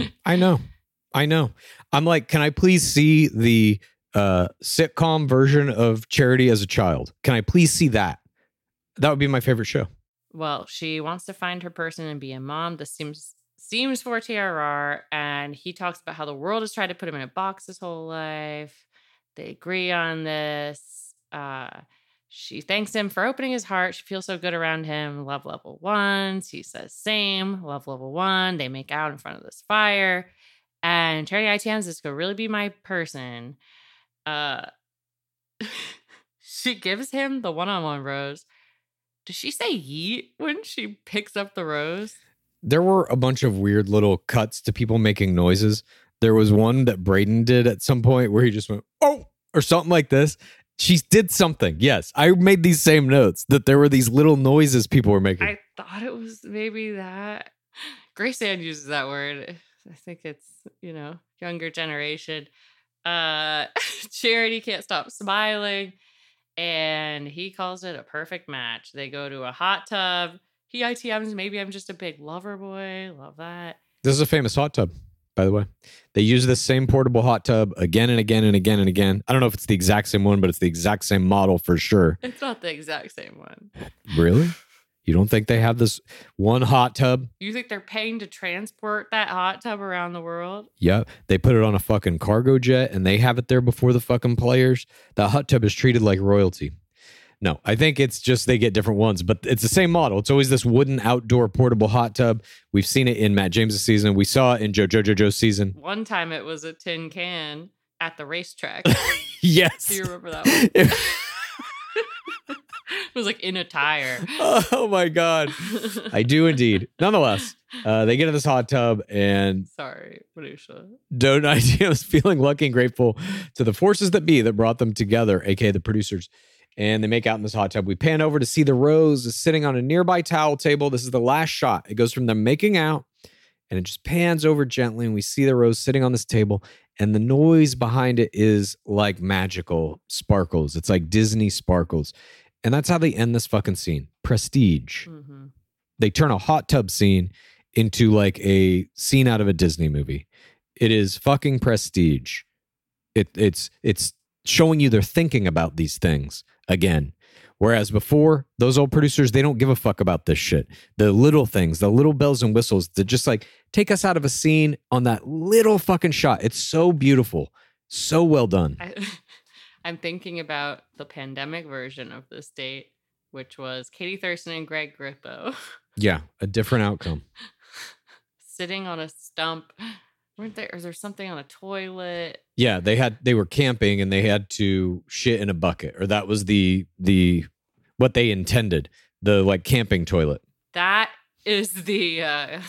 S4: I'm like, can I please see the sitcom version of Charity as a child? Can I please see that? That would be my favorite show.
S5: Well, she wants to find her person and be a mom. This seems for TRR, and he talks about how the world has tried to put him in a box his whole life. They agree on this. She thanks him for opening his heart. She feels so good around him. Love level 1. He says same. Love level 1. They make out in front of this fire. And Charity ITMs, this could really be my person. She gives him the one-on-one rose. Does she say yeet when she picks up the rose?
S4: There were a bunch of weird little cuts to people making noises. There was one that Braden did at some point where he just went, oh, or something like this. She did something. Yes, I made these same notes that there were these little noises people were making.
S5: I thought it was maybe that. Grace Ann uses that word. I think it's, younger generation. Charity can't stop smiling, and he calls it a perfect match. They go to a hot tub. He ITMs, maybe I'm just a big lover boy. Love that.
S4: This is a famous hot tub, by the way. They use this same portable hot tub again and again and again and again. I don't know if it's the exact same one, but it's the exact same model for sure.
S5: It's not the exact same one.
S4: Really? You don't think they have this one hot tub?
S5: You think they're paying to transport that hot tub around the world?
S4: Yeah. They put it on a fucking cargo jet and they have it there before the fucking players. The hot tub is treated like royalty. No, I think it's just they get different ones, but it's the same model. It's always this wooden outdoor portable hot tub. We've seen it in Matt James' season. We saw it in JoJo's season.
S5: One time it was a tin can at the racetrack.
S4: Yes.
S5: Do you remember that one? It was like in a tire.
S4: Oh my God. I do indeed. Nonetheless, they get in this hot tub and...
S5: Sorry, Manisha.
S4: Don't idea was feeling lucky and grateful to the forces that be that brought them together, aka the producers. And they make out in this hot tub. We pan over to see the rose sitting on a nearby towel table. This is the last shot. It goes from them making out and it just pans over gently. And we see the rose sitting on this table. And the noise behind it is like magical sparkles. It's like Disney sparkles. And that's how they end this fucking scene. Prestige. Mm-hmm. They turn a hot tub scene into like a scene out of a Disney movie. It is fucking prestige. It's showing you they're thinking about these things again. Whereas before, those old producers, they don't give a fuck about this shit. The little things, the little bells and whistles that just like take us out of a scene on that little fucking shot. It's so beautiful. So well done.
S5: I'm thinking about the pandemic version of this date, which was Katie Thurston and Greg Grippo.
S4: Yeah, a different outcome.
S5: Sitting on a stump. Weren't there? Is there something on a toilet?
S4: Yeah, they were camping and they had to shit in a bucket, or that was the what they intended, the like camping toilet.
S5: That is the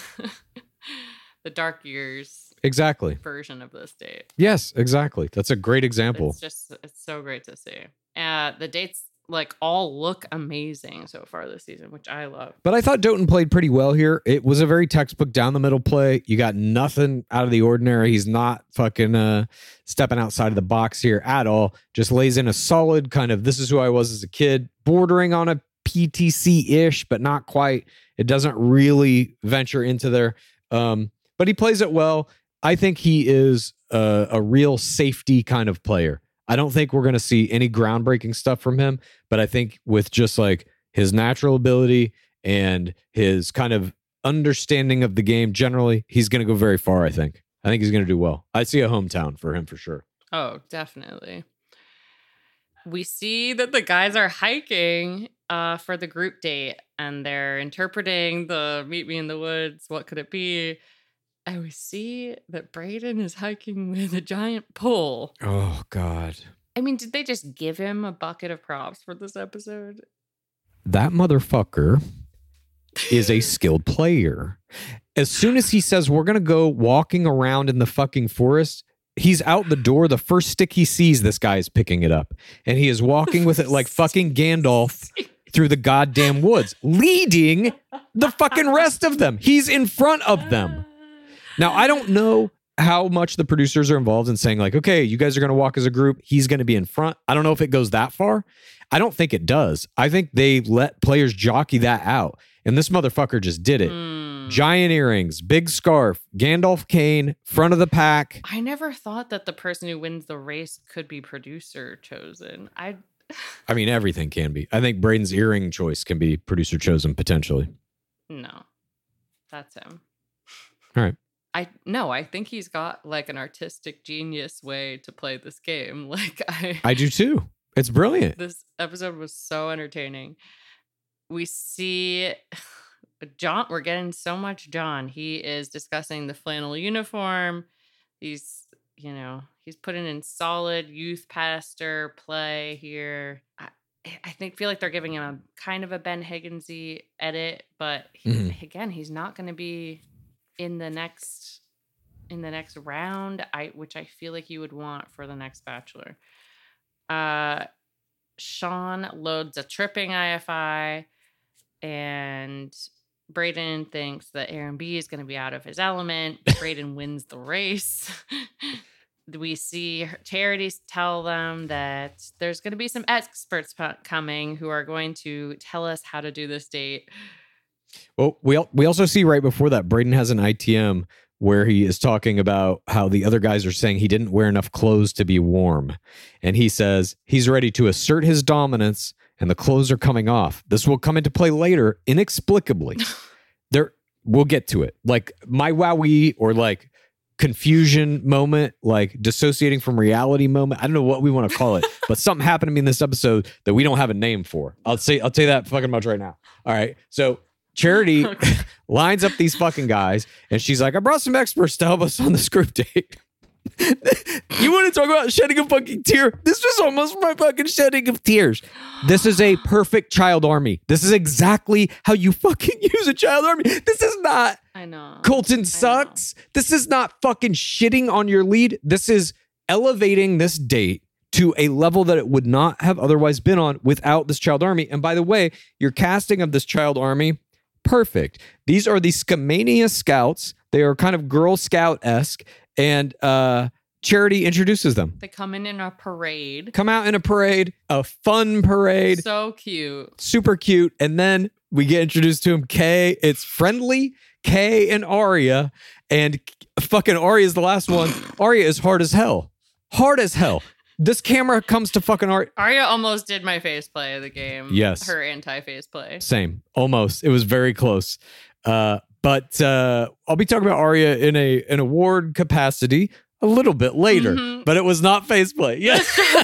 S5: the Dark Years
S4: exactly
S5: version of this date.
S4: Yes, exactly. That's a great example.
S5: It's so great to see. The dates like all look amazing so far this season, which I love.
S4: But I thought Doughton played pretty well here. It was a very textbook down the middle play. You got nothing out of the ordinary. He's not fucking stepping outside of the box here at all. Just lays in a solid kind of, this is who I was as a kid, bordering on a PTC-ish, but not quite. It doesn't really venture into there. But he plays it well. I think he is a real safety kind of player. I don't think we're going to see any groundbreaking stuff from him, but I think with just like his natural ability and his kind of understanding of the game generally, he's going to go very far, I think. I think he's going to do well. I see a hometown for him for sure.
S5: Oh, definitely. We see that the guys are hiking for the group date and they're interpreting the meet me in the woods. What could it be? And we see that Braden is hiking with a giant pole.
S4: Oh, God.
S5: I mean, did they just give him a bucket of props for this episode?
S4: That motherfucker is a skilled player. As soon as he says, we're going to go walking around in the fucking forest, he's out the door. The first stick he sees, this guy is picking it up. And he is walking with it like fucking Gandalf. through the goddamn woods, leading the fucking rest of them. He's in front of them. Now, I don't know how much the producers are involved in saying like, okay, you guys are going to walk as a group. He's going to be in front. I don't know if it goes that far. I don't think it does. I think they let players jockey that out. And this motherfucker just did it. Giant earrings, big scarf, Gandalf cane, front of the pack.
S5: I never thought that the person who wins the race could be producer chosen. I
S4: mean, everything can be. I think Braden's earring choice can be producer chosen potentially.
S5: No, that's him.
S4: All right.
S5: I think he's got like an artistic genius way to play this game. Like
S4: I do too. It's brilliant.
S5: This episode was so entertaining. We see John. We're getting so much John. He is discussing the flannel uniform. He's putting in solid youth pastor play here. I feel like they're giving him a kind of a Ben Higgins-y edit, but again, he's not going to be in the next round, which I feel like you would want for the next Bachelor. Sean loads a tripping IFI, and Braden thinks that Aaron B is going to be out of his element. Braden wins the race. We see Charity tell them that there's going to be some experts coming who are going to tell us how to do this date.
S4: Well, we also see right before that, Braden has an ITM where he is talking about how the other guys are saying he didn't wear enough clothes to be warm. And he says he's ready to assert his dominance and the clothes are coming off. This will come into play later, inexplicably. We'll get to it. Like my wowie or like confusion moment, like dissociating from reality moment. I don't know what we want to call it, but something happened to me in this episode that we don't have a name for. I'll tell you that fucking much right now. All right. So Charity lines up these fucking guys and she's like, I brought some experts to help us on this group date. You want to talk about shedding a fucking tear? This was almost my fucking shedding of tears. This is a perfect child army. This is exactly how you fucking use a child army. This is not
S5: I know
S4: Colton sucks. This is not fucking shitting on your lead. This is elevating this date to a level that it would not have otherwise been on without this child army. And by the way, your casting of this child army, perfect. These are the Scamania Scouts. They are kind of Girl Scout-esque. And Charity introduces them.
S5: They come in a parade.
S4: Come out in a parade, a fun parade.
S5: So cute.
S4: Super cute. And then we get introduced to him. Kay, it's friendly. Kay and Arya. And fucking Arya is the last one. Arya is hard as hell. Hard as hell. This camera comes to fucking Arya.
S5: Arya almost did my face play of the game.
S4: Yes.
S5: Her anti-face play.
S4: Same. Almost. It was very close. But I'll be talking about Arya in an award capacity a little bit later, but it was not faceplay. Yes.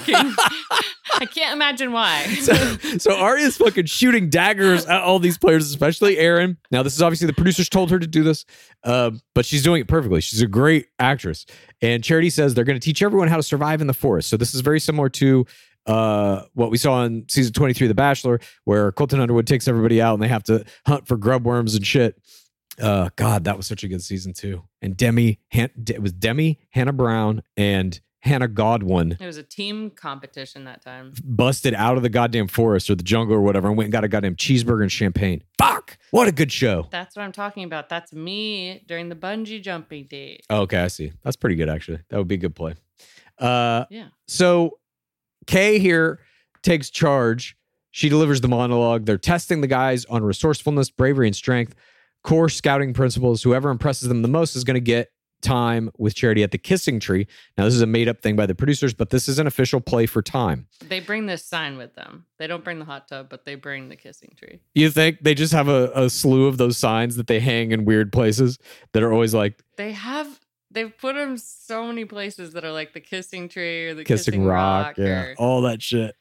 S5: I can't imagine why.
S4: So Arya's fucking shooting daggers at all these players, especially Aaron. Now, this is obviously the producers told her to do this, but she's doing it perfectly. She's a great actress. And Charity says they're going to teach everyone how to survive in the forest. So this is very similar to what we saw in season 23 of The Bachelor, where Colton Underwood takes everybody out and they have to hunt for grub worms and shit. God, that was such a good season too. And it was Demi, Hannah Brown, and Hannah Godwin.
S5: It was a team competition that time.
S4: Busted out of the goddamn forest or the jungle or whatever and went and got a goddamn cheeseburger and champagne. Fuck! What a good show.
S5: That's what I'm talking about. That's me during the bungee jumping date.
S4: Oh, okay, I see. That's pretty good, actually. That would be a good play.
S5: Yeah.
S4: So Kay here takes charge. She delivers the monologue. They're testing the guys on resourcefulness, bravery, and strength. Core scouting principles. Whoever impresses them the most is going to get time with Charity at the Kissing Tree. Now, this is a made-up thing by the producers, but this is an official play for time.
S5: They bring this sign with them. They don't bring the hot tub, but they bring the Kissing Tree.
S4: You think they just have a slew of those signs that they hang in weird places that are always like...
S5: They've put them so many places that are like the Kissing Tree or the
S4: Kissing Rock. Yeah, all that shit.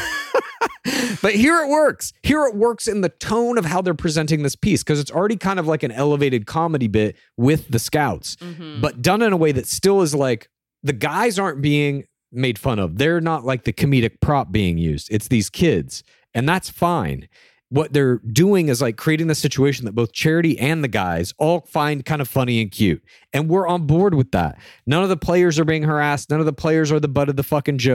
S4: But here it works. Here it works in the tone of how they're presenting this piece, because it's already kind of like an elevated comedy bit with the scouts, but done in a way that still is like the guys aren't being made fun of. They're not like the comedic prop being used. It's these kids, and that's fine. What they're doing is like creating the situation that both Charity and the guys all find kind of funny and cute. And we're on board with that. None of the players are being harassed. None of the players are the butt of the fucking joke.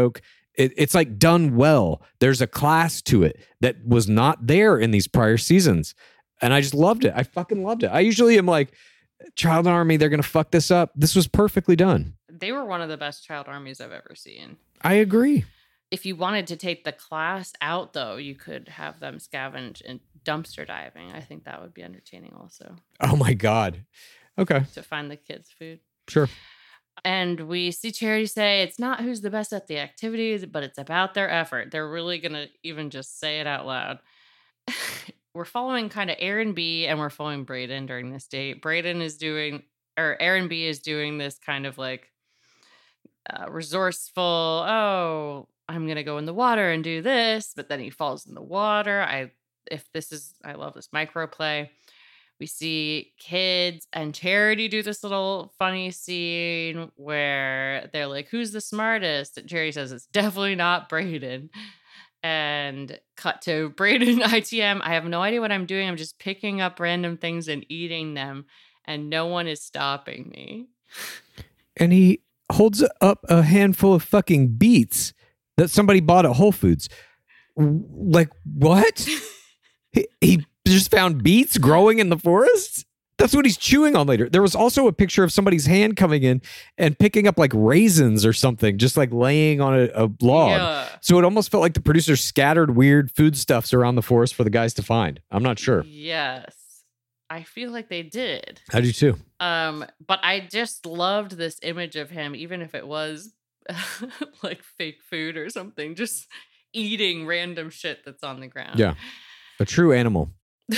S4: It's like done well. There's a class to it that was not there in these prior seasons. And I just loved it. I fucking loved it. I usually am like, Child Army, they're going to fuck this up. This was perfectly done.
S5: They were one of the best child armies I've ever seen.
S4: I agree.
S5: If you wanted to take the class out, though, you could have them scavenge and dumpster diving. I think that would be entertaining also.
S4: Oh, my God. Okay.
S5: To find the kids' food.
S4: Sure.
S5: And we see Charity say it's not who's the best at the activities, but it's about their effort. They're really going to even just say it out loud. We're following kind of Aaron B, and we're following Brayden during this date. Aaron B is doing this kind of like resourceful, I'm going to go in the water and do this, but then he falls in the water. I love this microplay. We see kids and Charity do this little funny scene where they're like, who's the smartest? And Charity says, it's definitely not Brayden. And cut to Brayden ITM. I have no idea what I'm doing. I'm just picking up random things and eating them, and no one is stopping me.
S4: And he holds up a handful of fucking beets that somebody bought at Whole Foods. Like, what? he just found beets growing in the forest? That's what he's chewing on later. There was also a picture of somebody's hand coming in and picking up like raisins or something, just like laying on a log. Yeah. So it almost felt like the producers scattered weird foodstuffs around the forest for the guys to find. I'm not sure.
S5: Yes. I feel like they did.
S4: I do too.
S5: But I just loved this image of him, even if it was like fake food or something, just eating random shit that's on the ground.
S4: Yeah. A true animal.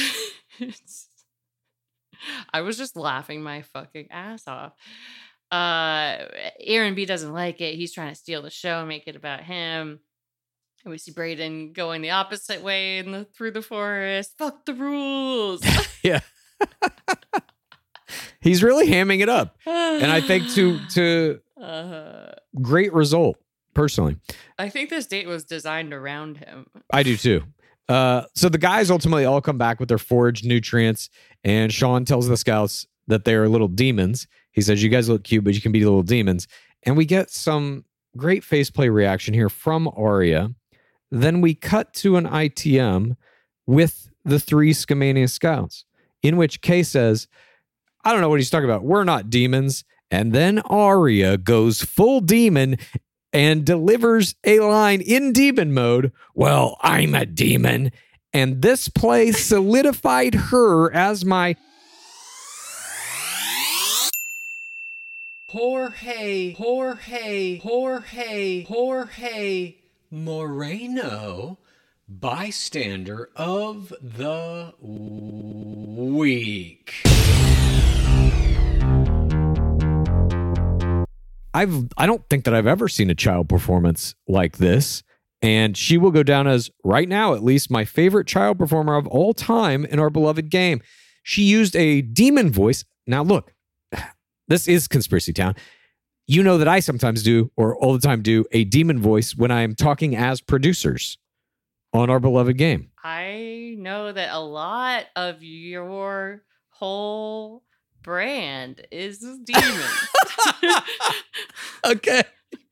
S5: I was just laughing my fucking ass off. Aaron B doesn't like it. He's trying to steal the show and make it about him. And we see Brayden going the opposite way through the forest. Fuck the rules.
S4: Yeah. He's really hamming it up. And I think to great result, personally.
S5: I think this date was designed around him.
S4: I do too. So the guys ultimately all come back with their foraged nutrients, and Sean tells the scouts that they're little demons. He says, you guys look cute, but you can be little demons. And we get some great faceplay reaction here from Arya. Then we cut to an ITM with the 3 Skamania scouts, in which Kay says, I don't know what he's talking about. We're not demons. And then Arya goes full demon and delivers a line in demon mode. Well, I'm a demon. And this play solidified her as my
S8: Jorge Moreno, bystander of the week.
S4: I don't think that I've ever seen a child performance like this. And she will go down as, right now at least, my favorite child performer of all time in our beloved game. She used a demon voice. Now look, this is Conspiracy Town. You know that I sometimes do, or all the time do, a demon voice when I am talking as producers on our beloved game.
S5: I know that a lot of your whole brand is demons.
S4: Okay.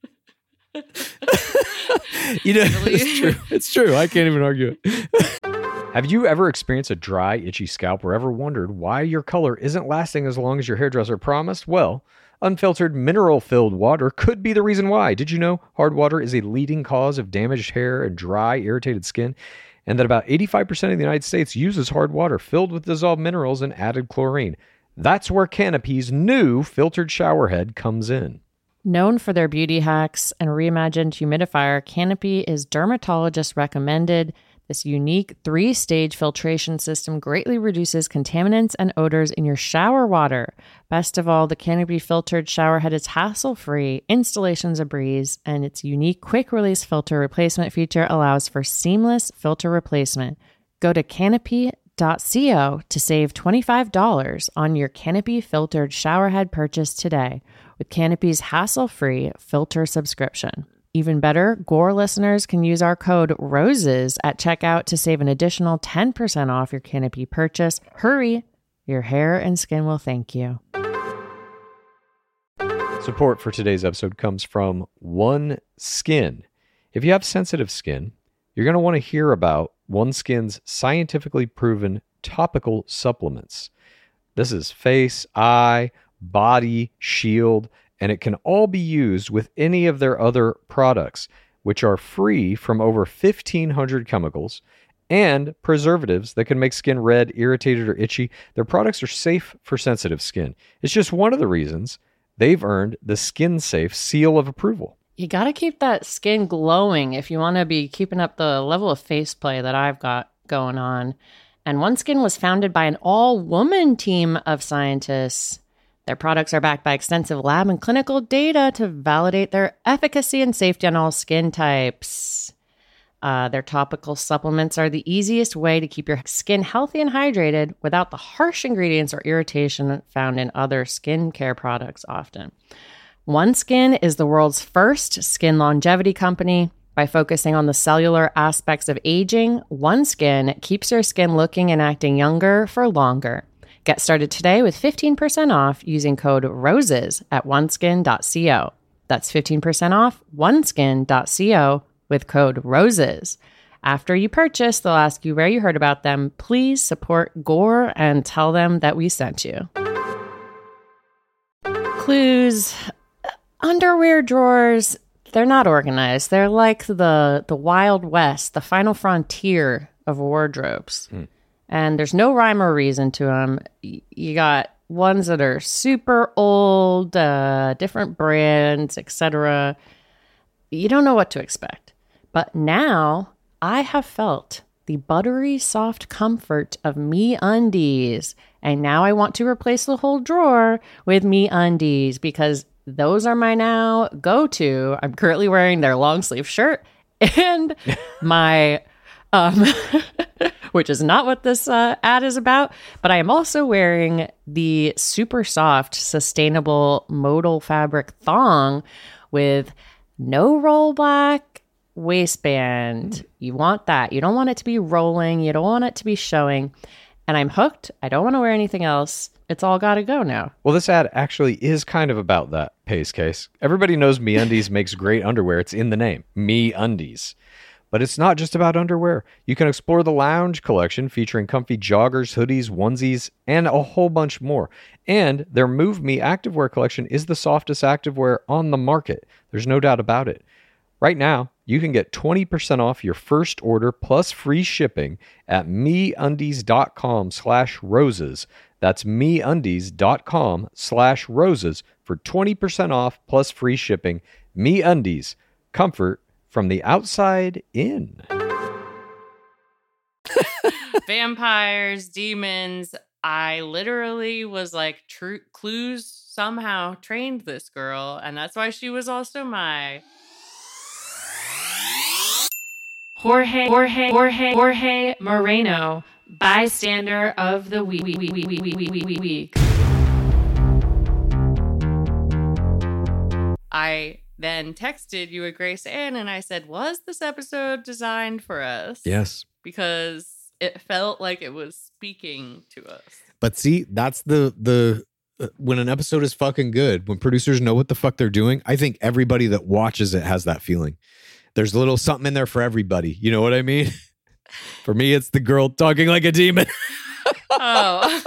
S4: You know, it's true. It's true. I can't even argue it. Have you ever experienced a dry, itchy scalp or ever wondered why your color isn't lasting as long as your hairdresser promised? Well, unfiltered, mineral-filled water could be the reason why. Did you know hard water is a leading cause of damaged hair and dry, irritated skin? And that about 85% of the United States uses hard water filled with dissolved minerals and added chlorine. That's where Canopy's new filtered showerhead comes in.
S5: Known for their beauty hacks and reimagined humidifier, Canopy is dermatologist recommended. This unique 3-stage filtration system greatly reduces contaminants and odors in your shower water. Best of all, the Canopy filtered showerhead is hassle-free, installation's a breeze, and its unique quick-release filter replacement feature allows for seamless filter replacement. Go to canopy.co to save $25 on your Canopy filtered showerhead purchase today with Canopy's hassle-free filter subscription. Even better, Gore listeners can use our code ROSES at checkout to save an additional 10% off your Canopy purchase. Hurry, your hair and skin will thank you.
S4: Support for today's episode comes from OneSkin. If you have sensitive skin, you're going to want to hear about OneSkin's scientifically proven topical supplements. This is face, eye, body, shield, and it can all be used with any of their other products, which are free from over 1,500 chemicals and preservatives that can make skin red, irritated, or itchy. Their products are safe for sensitive skin. It's just one of the reasons they've earned the Skin Safe seal of approval.
S5: You got to keep that skin glowing if you want to be keeping up the level of face play that I've got going on. And OneSkin was founded by an all-woman team of scientists. Their products are backed by extensive lab and clinical data to validate their efficacy and safety on all skin types. Their topical supplements are the easiest way to keep your skin healthy and hydrated without the harsh ingredients or irritation found in other skincare products often. OneSkin is the world's first skin longevity company. By focusing on the cellular aspects of aging, OneSkin keeps your skin looking and acting younger for longer. Get started today with 15% off using code ROSES at oneskin.co. That's 15% off oneskin.co with code ROSES. After you purchase, they'll ask you where you heard about them. Please support Gore and tell them that we sent you. Clues. Underwear drawers, they're not organized. They're like the Wild West, the final frontier of wardrobes. And there's no rhyme or reason to them. You got ones that are super old, different brands, etc. You don't know what to expect. But now I have felt the buttery soft comfort of MeUndies. And now I want to replace the whole drawer with MeUndies because those are my now go-to. I'm currently wearing their long sleeve shirt and my, which is not what this ad is about, but I am also wearing the super soft, sustainable modal fabric thong with no rollback waistband. You want that. You don't want it to be rolling. You don't want it to be showing. And I'm hooked. I don't want to wear anything else. It's all got to go now.
S4: Well, this ad actually is kind of about that, Pace Case. Everybody knows MeUndies makes great underwear. It's in the name, MeUndies. But it's not just about underwear. You can explore the lounge collection featuring comfy joggers, hoodies, onesies, and a whole bunch more. And their Move Me activewear collection is the softest activewear on the market. There's no doubt about it. Right now, you can get 20% off your first order plus free shipping at MeUndies.com/roses. That's MeUndies.com/roses for 20% off plus free shipping. MeUndies, comfort from the outside in.
S5: Vampires, demons. I literally was like, Clues somehow trained this girl, and that's why she was also my Jorge Moreno, bystander of the week. I then texted you a Grace Ann and I said, was this episode designed for us?
S9: Yes.
S5: Because it felt like it was speaking to us.
S9: But see, that's the when an episode is fucking good, when producers know what the fuck they're doing, I think everybody that watches it has that feeling. There's a little something in there for everybody. You know what I mean? For me, it's the girl talking like a demon.
S5: Oh.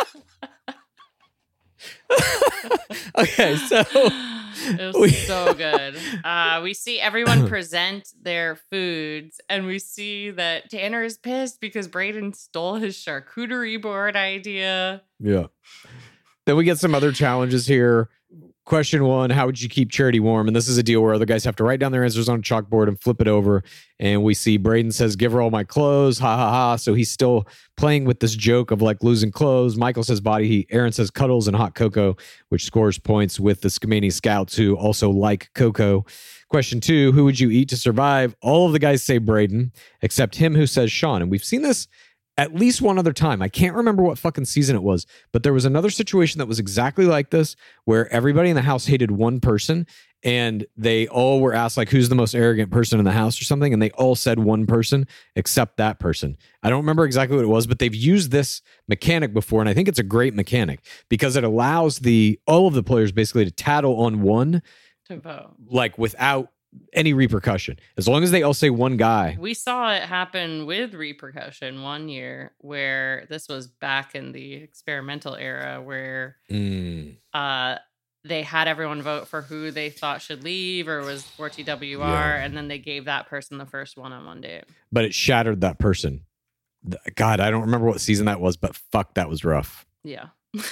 S9: Okay, so
S5: it was so good. We see everyone present their foods, and we see that Tanner is pissed because Brayden stole his charcuterie board idea.
S9: Yeah. Then we get some other challenges here. Question 1, how would you keep Charity warm? And this is a deal where other guys have to write down their answers on a chalkboard and flip it over. And we see Brayden says, give her all my clothes. Ha ha ha. So he's still playing with this joke of like losing clothes. Michael says body. Aaron says cuddles and hot cocoa, which scores points with the Skamani Scouts who also like cocoa. Question 2, who would you eat to survive? All of the guys say Brayden, except him who says Sean. And we've seen this at least one other time. I can't remember what fucking season it was, but there was another situation that was exactly like this where everybody in the house hated one person and they all were asked like, who's the most arrogant person in the house or something? And they all said one person except that person. I don't remember exactly what it was, but they've used this mechanic before. And I think it's a great mechanic because it allows all of the players basically to tattle on one
S5: to vote,
S9: like without any repercussion. As long as they all say one guy.
S5: We saw it happen with repercussion one year where this was back in the experimental era where they had everyone vote for who they thought should leave or was for TWR, and then they gave that person the first one-on-one date.
S9: But it shattered that person. God, I don't remember what season that was, but fuck, that was rough.
S5: Yeah.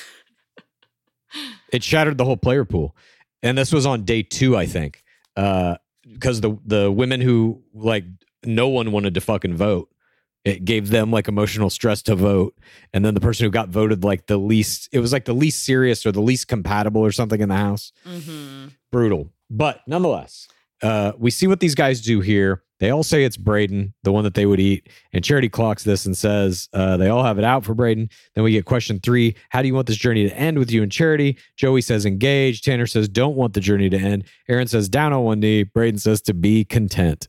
S9: It shattered the whole player pool. And this was on day 2, I think. Because the women who, like, no one wanted to fucking vote. It gave them like emotional stress to vote. And then the person who got voted like the least, it was like the least serious or the least compatible or something in the house.
S5: Mm-hmm.
S9: Brutal. But nonetheless, we see what these guys do here. They all say it's Braden, the one that they would eat. And Charity clocks this and says they all have it out for Braden. Then we get question 3. How do you want this journey to end with you and Charity? Joey says engage. Tanner says don't want the journey to end. Aaron says down on one knee. Braden says to be content.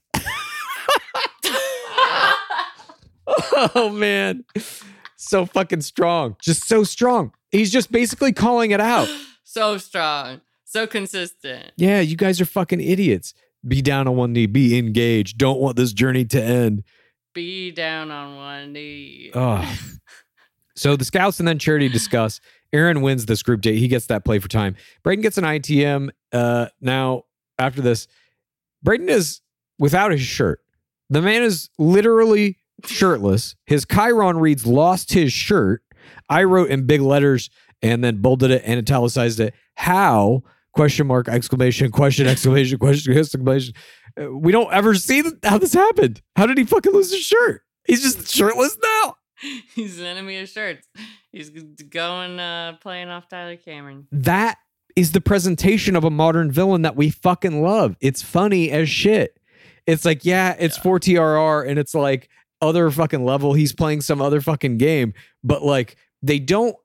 S9: Oh, man. So fucking strong. Just so strong. He's just basically calling it out.
S5: So strong. So consistent.
S9: Yeah, you guys are fucking idiots. Be down on one knee. Be engaged. Don't want this journey to end.
S5: Be down on one knee.
S9: Oh. So the scouts and then Charity discuss. Aaron wins this group date. He gets that play for time. Braden gets an ITM. Now, after this, Braden is without his shirt. The man is literally shirtless. His Chiron reads lost his shirt. I wrote in big letters and then bolded it and italicized it. How? Question mark, exclamation, question, exclamation, question, exclamation. We don't ever see how this happened. How did he fucking lose his shirt? He's just shirtless now.
S5: He's an enemy of shirts. He's going playing off Tyler Cameron.
S9: That is the presentation of a modern villain that we fucking love. It's funny as shit. It's like, it's 4TRR and it's like other fucking level. He's playing some other fucking game, but like they don't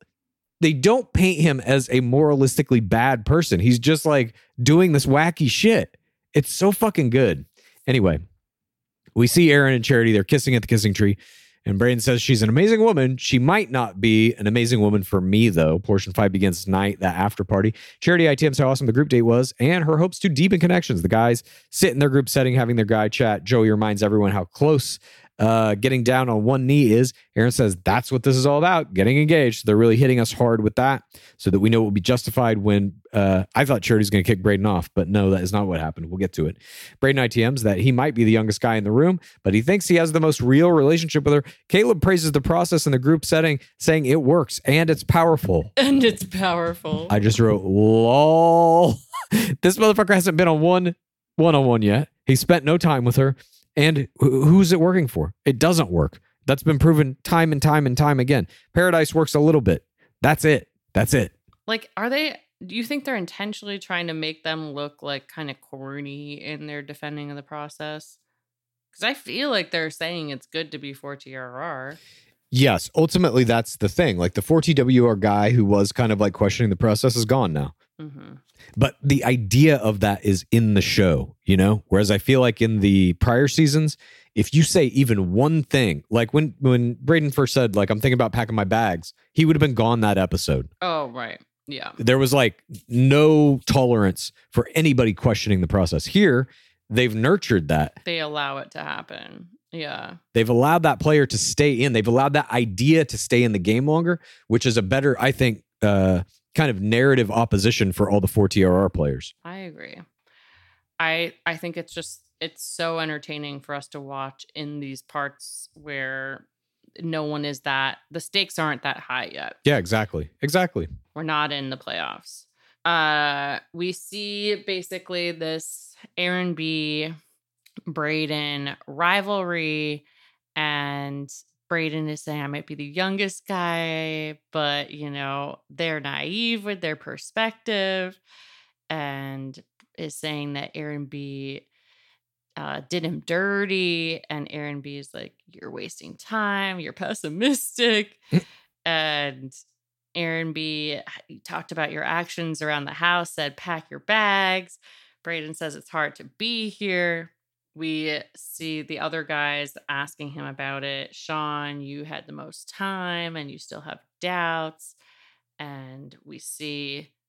S9: paint him as a moralistically bad person. He's just like doing this wacky shit. It's so fucking good. Anyway, we see Aaron and Charity. They're kissing at the kissing tree. And Braden says she's an amazing woman. She might not be an amazing woman for me, though. Portion 5 begins tonight, that after party. Charity ITMs how awesome the group date was and her hopes to deepen connections. The guys sit in their group setting, having their guy chat. Joey reminds everyone how close getting down on one knee is. Aaron says that's what this is all about, getting engaged. They're really hitting us hard with that so that we know it will be justified when I thought Charity's going to kick Braden off, but no, that is not what happened. We'll get to it. Braden ITMs that he might be the youngest guy in the room, but he thinks he has the most real relationship with her. Caleb praises the process in the group setting, saying it works and it's powerful.
S5: And it's powerful.
S9: I just wrote, lol. This motherfucker hasn't been on one-on-one yet. He spent no time with her. And who's it working for? It doesn't work. That's been proven time and time and time again. Paradise works a little bit. That's it.
S5: Like, do you think they're intentionally trying to make them look like kind of corny in their defending of the process? Because I feel like they're saying it's good to be 4TRR.
S9: Yes. Ultimately, that's the thing. Like the 4TWR guy who was kind of like questioning the process is gone now.
S5: Mm-hmm.
S9: But the idea of that is in the show, you know? Whereas I feel like in the prior seasons, if you say even one thing, like when Braden first said, like, I'm thinking about packing my bags, he would have been gone that episode.
S5: Oh, right. Yeah.
S9: There was like no tolerance for anybody questioning the process. Here, they've nurtured that.
S5: They allow it to happen. Yeah.
S9: They've allowed that player to stay in. They've allowed that idea to stay in the game longer, which is a better, I think, kind of narrative opposition for all the 4TRR players.
S5: I agree. I think it's so entertaining for us to watch in these parts where no one is the stakes aren't that high yet.
S9: Yeah, exactly.
S5: We're not in the playoffs. We see basically this Aaron B, Braden rivalry, and Braden is saying I might be the youngest guy, but, you know, they're naive with their perspective, and is saying that Aaron B did him dirty, and Aaron B is like, you're wasting time, you're pessimistic. And Aaron B talked about your actions around the house, said pack your bags. Braden says it's hard to be here. We see the other guys asking him about it. Sean, you had the most time and you still have doubts. And we see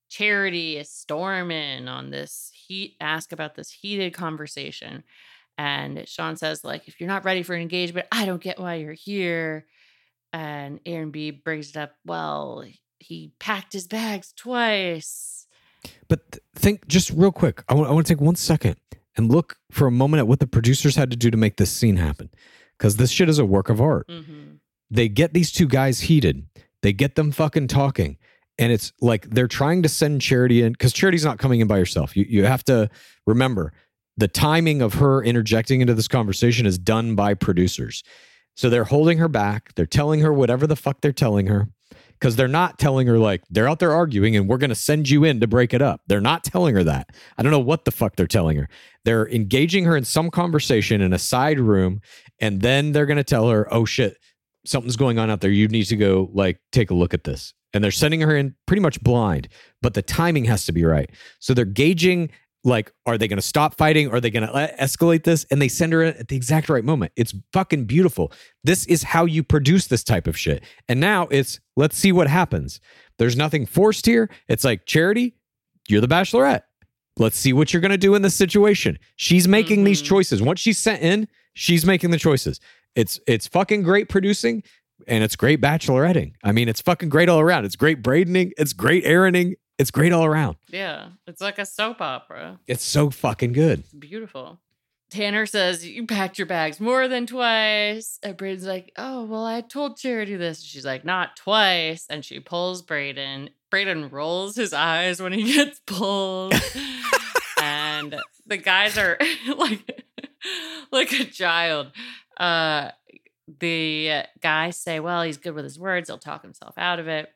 S5: Charity is storming on this ask about this heated conversation. And Sean says, like, if you're not ready for an engagement, I don't get why you're here. And Aaron B brings it up, well, he packed his bags twice.
S9: But think just real quick. I want to take 1 second and look for a moment at what the producers had to do to make this scene happen. Because this shit is a work of art. Mm-hmm. They get these two guys heated. They get them fucking talking. And it's like they're trying to send Charity in, because Charity's not coming in by herself. You have to remember, the timing of her interjecting into this conversation is done by producers. So they're holding her back. They're telling her whatever the fuck they're telling her, because they're not telling her like, they're out there arguing and we're going to send you in to break it up. They're not telling her that. I don't know what the fuck they're telling her. They're engaging her in some conversation in a side room, and then they're going to tell her, oh shit, something's going on out there. You need to go like take a look at this. And they're sending her in pretty much blind, but the timing has to be right. So they're gauging, like, are they going to stop fighting? Are they going to escalate this? And they send her in at the exact right moment. It's fucking beautiful. This is how you produce this type of shit. And now it's, let's see what happens. There's nothing forced here. It's like, Charity, you're the Bachelorette. Let's see what you're going to do in this situation. She's making these choices. Once she's sent in, she's making the choices. It's fucking great producing, and it's great bacheloretting. I mean, it's fucking great all around. It's great braidening. It's great Aaroning. It's great all around.
S5: Yeah, it's like a soap opera.
S9: It's so fucking good.
S5: It's beautiful. Tanner says, you packed your bags more than twice. And Brayden's like, oh, well, I told Charity this. She's like, not twice. And she pulls Brayden. Brayden rolls his eyes when he gets pulled. And the guys are like a child. The guys say, well, he's good with his words. He'll talk himself out of it.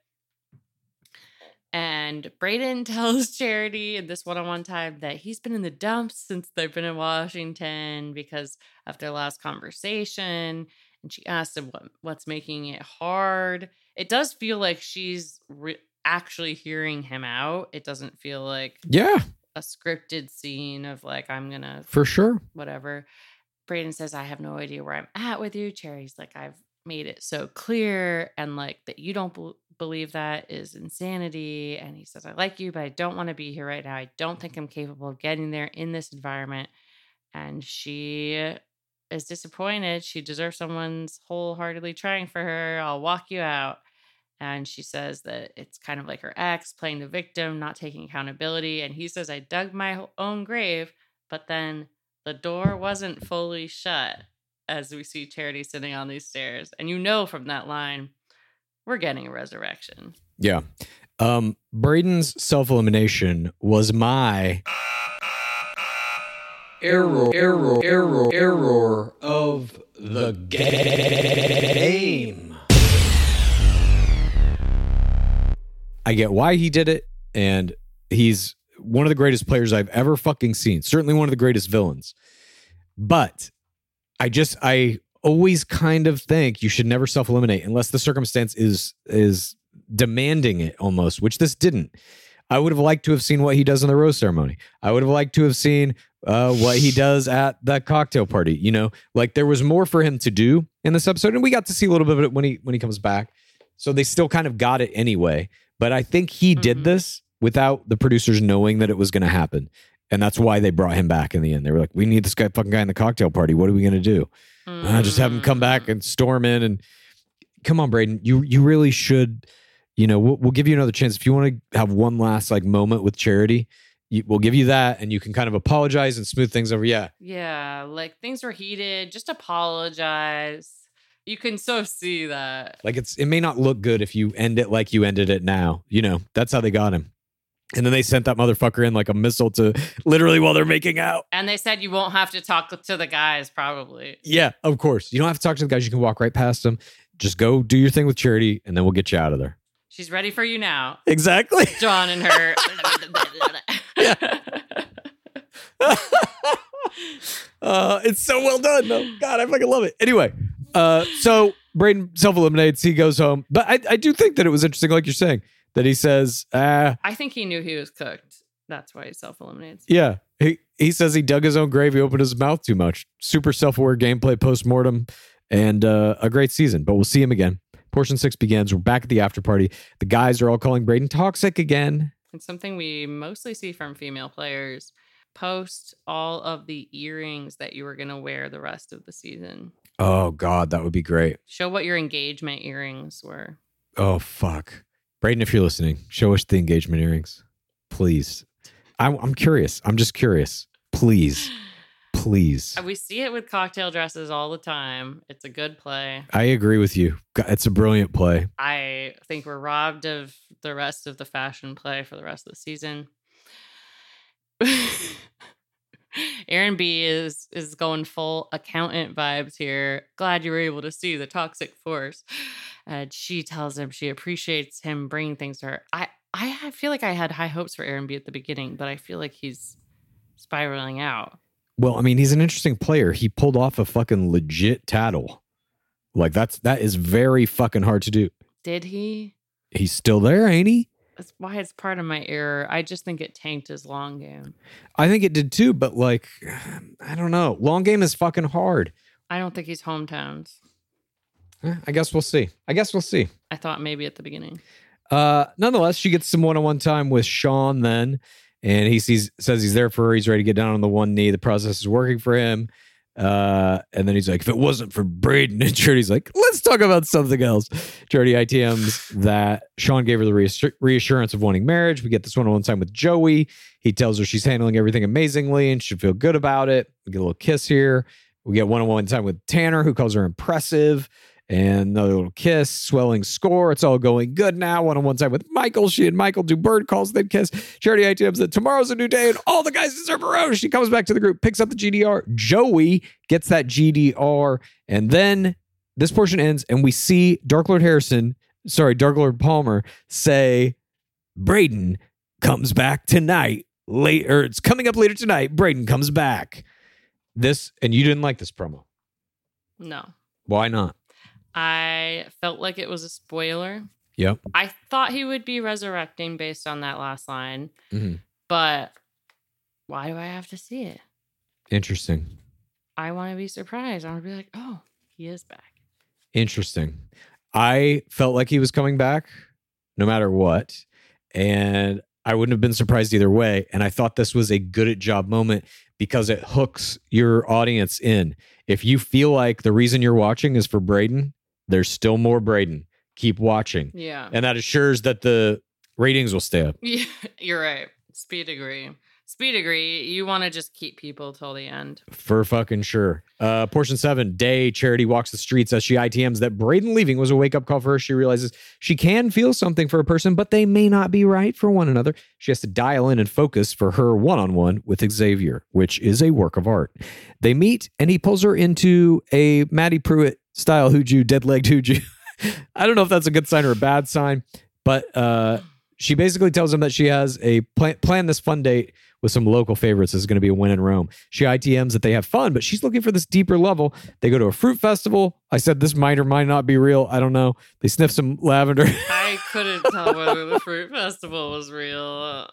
S5: And Brayden tells Charity in this one-on-one time that he's been in the dumps since they've been in Washington because of their last conversation. And she asked him what's making it hard. It does feel like she's actually hearing him out. It doesn't feel like a scripted scene of like, I'm going to...
S9: For sure.
S5: Whatever. Brayden says, I have no idea where I'm at with you. Charity's like, I've made it so clear, and like that you don't believe that is insanity. And he says, I like you, but I don't want to be here right now. I don't think I'm capable of getting there in this environment. And she is disappointed. She deserves someone's wholeheartedly trying for her. I'll walk you out. And she says that it's kind of like her ex playing the victim, not taking accountability. And he says, I dug my own grave, but then the door wasn't fully shut as we see Charity sitting on these stairs. And you know from that line, we're getting a resurrection.
S9: Yeah. Brayden's self-elimination was my error of the game. I get why he did it, and he's one of the greatest players I've ever fucking seen. Certainly one of the greatest villains. But I always kind of think you should never self-eliminate unless the circumstance is demanding it almost, which this didn't. I would have liked to have seen what he does in the rose ceremony. I would have liked to have seen what he does at the cocktail party. You know, like there was more for him to do in this episode, and we got to see a little bit of it when he comes back. So they still kind of got it anyway. But I think he did this without the producers knowing that it was going to happen. And that's why they brought him back in the end. They were like, we need this fucking guy in the cocktail party. What are we going to do? Just have him come back and storm in. And come on, Brayden, you really should, you know, we'll give you another chance. If you want to have one last like moment with Charity, we'll give you that. And you can kind of apologize and smooth things over. Yeah.
S5: Yeah. Like things were heated. Just apologize. You can so see that.
S9: Like it may not look good if you end it like you ended it now. You know, that's how they got him. And then they sent that motherfucker in like a missile to literally while they're making out.
S5: And they said you won't have to talk to the guys, probably.
S9: Yeah, of course. You don't have to talk to the guys. You can walk right past them. Just go do your thing with Charity, and then we'll get you out of there.
S5: She's ready for you now.
S9: Exactly.
S5: John and her.
S9: It's so well done, though. God, I fucking love it. Anyway, so Brayden self-eliminates. He goes home. But I do think that it was interesting, like you're saying, that he says,
S5: I think he knew he was cooked. That's why he self-eliminates.
S9: Yeah. He says he dug his own grave. He opened his mouth too much. Super self-aware gameplay post-mortem and a great season. But we'll see him again. Portion 6 begins. We're back at the after party. The guys are all calling Brayden toxic again.
S5: and something we mostly see from female players, post all of the earrings that you were going to wear the rest of the season.
S9: Oh, God, that would be great.
S5: Show what your engagement earrings were.
S9: Oh, fuck. Braden, if you're listening, show us the engagement earrings. Please. I'm curious. I'm just curious. Please. Please.
S5: We see it with cocktail dresses all the time. It's a good play.
S9: I agree with you. It's a brilliant play.
S5: I think we're robbed of the rest of the fashion play for the rest of the season. Aaron B is going full accountant vibes here. Glad you were able to see the toxic force. She tells him she appreciates him bringing things to her. I feel like I had high hopes for Aaron B at the beginning, but I feel like he's spiraling out.
S9: Well, I mean, he's an interesting player. He pulled off a fucking legit tattle. Like that is very fucking hard to do.
S5: Did he?
S9: He's still there, ain't he?
S5: That's why it's part of my error. I just think it tanked his long game.
S9: I think it did too, but like, I don't know. Long game is fucking hard.
S5: I don't think he's hometowns.
S9: I guess we'll see.
S5: I thought maybe at the beginning.
S9: Nonetheless, she gets some one-on-one time with Sean then, and he says he's there for her. He's ready to get down on the one knee. The process is working for him. And then he's like, if it wasn't for Braden, and Charity's like, let's talk about something else. Charity ITMs that Sean gave her the reassurance of wanting marriage. We get this one-on-one time with Joey. He tells her she's handling everything amazingly and should feel good about it. We get a little kiss here. We get one-on-one time with Tanner, who calls her impressive. And another little kiss, swelling score. It's all going good now. One-on-one time with Michael. She and Michael do bird calls, then kiss. Charity ITMs that tomorrow's a new day and all the guys deserve a rose. She comes back to the group, picks up the GDR. Joey gets that GDR. And then this portion ends and we see Dark Lord Palmer say, Braden comes back tonight. It's coming up later tonight. Braden comes back. And you didn't like this promo?
S5: No.
S9: Why not?
S5: I felt like it was a spoiler.
S9: Yep.
S5: I thought he would be resurrecting based on that last line.
S9: Mm-hmm.
S5: But why do I have to see it?
S9: Interesting.
S5: I want to be surprised. I want to be like, oh, he is back.
S9: Interesting. I felt like he was coming back no matter what. And I wouldn't have been surprised either way. And I thought this was a good at job moment because it hooks your audience in. If you feel like the reason you're watching is for Braden, there's still more Braden. Keep watching.
S5: Yeah.
S9: And that assures that the ratings will stay up.
S5: Yeah, you're right. Speed agree. You want to just keep people till the end.
S9: For fucking sure. Portion 7, Day. Charity walks the streets as she ITMs that Braden leaving was a wake-up call for her. She realizes she can feel something for a person, but they may not be right for one another. She has to dial in and focus for her one-on-one with Xavier, which is a work of art. They meet, and he pulls her into a Maddie Pruitt-style hooju, dead-legged hooju. I don't know if that's a good sign or a bad sign, but she basically tells him that she has a plan this fun date with some local favorites. This is going to be a win in Rome. She ITMs that they have fun, but she's looking for this deeper level. They go to a fruit festival. I said this might or might not be real. I don't know. They sniff some lavender.
S5: I couldn't tell whether the fruit festival was real.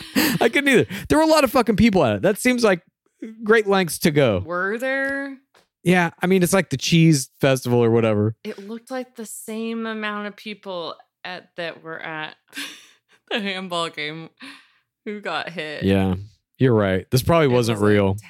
S9: I couldn't either. There were a lot of fucking people at it. That seems like great lengths to go.
S5: Were there?
S9: Yeah. I mean, it's like the cheese festival or whatever.
S5: It looked like the same amount of people that were at the handball game who got hit.
S9: Yeah, you're right. This probably wasn't real.
S5: Like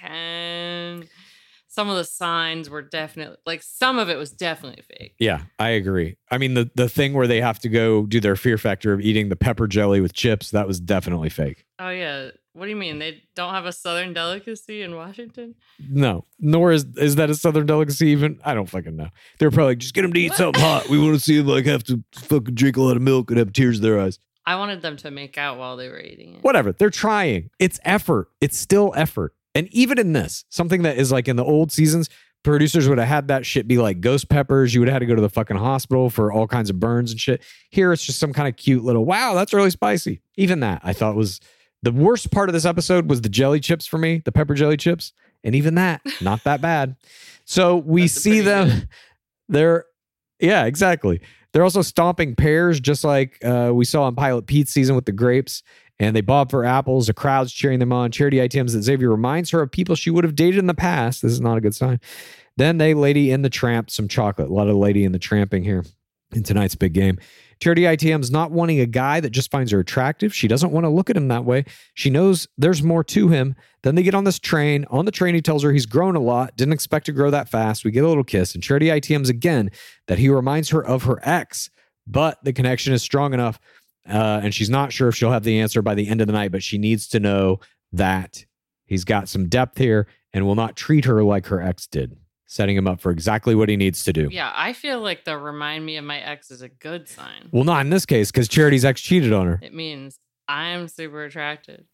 S5: 10. Some of the signs were definitely, like, some of it was definitely fake.
S9: Yeah, I agree. I mean, the thing where they have to go do their fear factor of eating the pepper jelly with chips, that was definitely fake.
S5: Oh, yeah. What do you mean? They don't have a Southern delicacy in Washington?
S9: No, nor is that a Southern delicacy even? I don't fucking know. They're probably like, just get them to eat something hot. We want to see them like have to fucking drink a lot of milk and have tears in their eyes.
S5: I wanted them to make out while they were eating it.
S9: Whatever. They're trying. It's effort. It's still effort. And even in this, something that is like in the old seasons, producers would have had that shit be like ghost peppers. You would have had to go to the fucking hospital for all kinds of burns and shit. Here, it's just some kind of cute little, wow, that's really spicy. Even that, I thought was the worst part of this episode was the jelly chips for me, the pepper jelly chips. And even that, not that bad. So we see them. They're, yeah, exactly. They're also stomping pears, just like we saw in Pilot Pete's season with the grapes. And they bob for apples. The crowd's cheering them on. Charity ITMs that Xavier reminds her of people she would have dated in the past. This is not a good sign. Then they Lady in the Tramp some chocolate. A lot of Lady in the Tramping here. in tonight's big game. Charity ITM's not wanting a guy that just finds her attractive. She doesn't want to look at him that way. She knows there's more to him. Then they get on this train. On the train, he tells her he's grown a lot, didn't expect to grow that fast. We get a little kiss, and Charity ITM's again that he reminds her of her ex, but the connection is strong enough, and she's not sure if she'll have the answer by the end of the night, but she needs to know that he's got some depth here and will not treat her like her ex did, setting him up for exactly what he needs to do.
S5: Yeah, I feel like the remind me of my ex is a good sign.
S9: Well, not in this case, because Charity's ex cheated on her.
S5: It means I'm super attracted.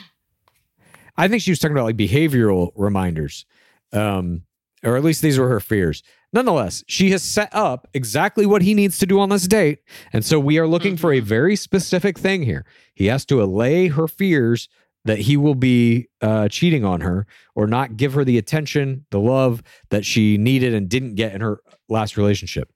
S9: I think she was talking about like behavioral reminders, or at least these were her fears. Nonetheless, she has set up exactly what he needs to do on this date. And so we are looking for a very specific thing here. He has to allay her fears that he will be cheating on her or not give her the attention, the love that she needed and didn't get in her last relationship.